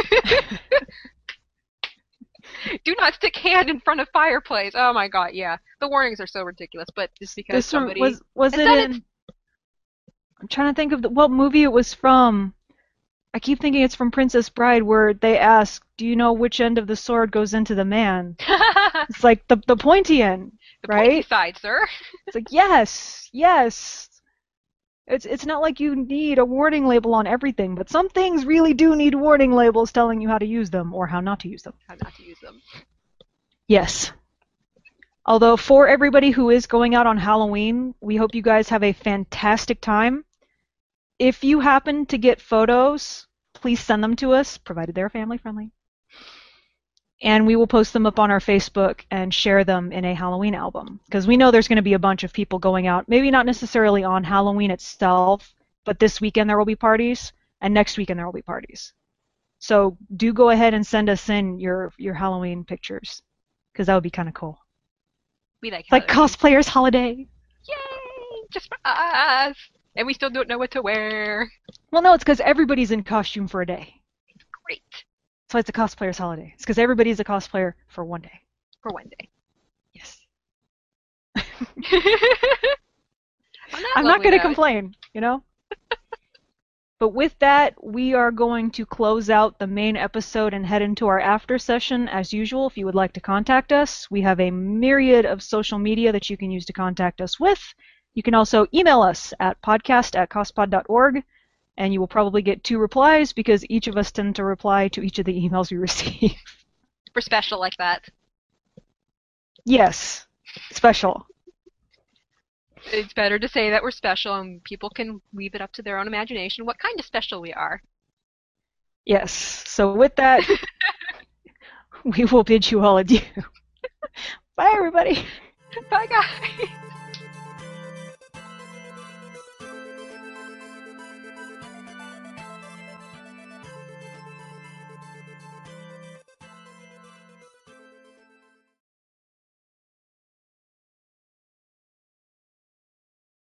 Do not stick hand in front of fireplace. Oh my god, yeah. The warnings are so ridiculous, but just because This one somebody was was And it then in? I'm trying to think of the, what movie it was from. I keep thinking it's from Princess Bride, where they ask, "Do you know which end of the sword goes into the man?" It's like the the pointy end, the pointy right? side, sir. It's like yes, yes. It's it's not like you need a warning label on everything, but some things really do need warning labels telling you how to use them or how not to use them. How not to use them. Yes. Although for everybody who is going out on Halloween, we hope you guys have a fantastic time. If you happen to get photos, please send them to us, provided they're family friendly. And we will post them up on our Facebook and share them in a Halloween album. Because we know there's going to be a bunch of people going out, maybe not necessarily on Halloween itself, but this weekend there will be parties, and next weekend there will be parties. So do go ahead and send us in your, your Halloween pictures, because that would be kind of cool. We like It's like Halloween. cosplayers' holiday. Yay! Just for us! And we still don't know what to wear. Well, no, it's because everybody's in costume for a day. Great. That's why it's a cosplayer's holiday. It's because everybody's a cosplayer for one day. For one day. Yes. On that I'm not lovely going to note- complain, you know? But with that, we are going to close out the main episode and head into our after session. As usual, if you would like to contact us, we have a myriad of social media that you can use to contact us with. You can also email us at podcast at cospod dot org, and you will probably get two replies because each of us tend to reply to each of the emails we receive. For special like that. Yes, special. It's better to say that we're special and people can leave it up to their own imagination what kind of special we are. Yes, so with that, we will bid you all adieu. Bye, everybody. Bye, guys!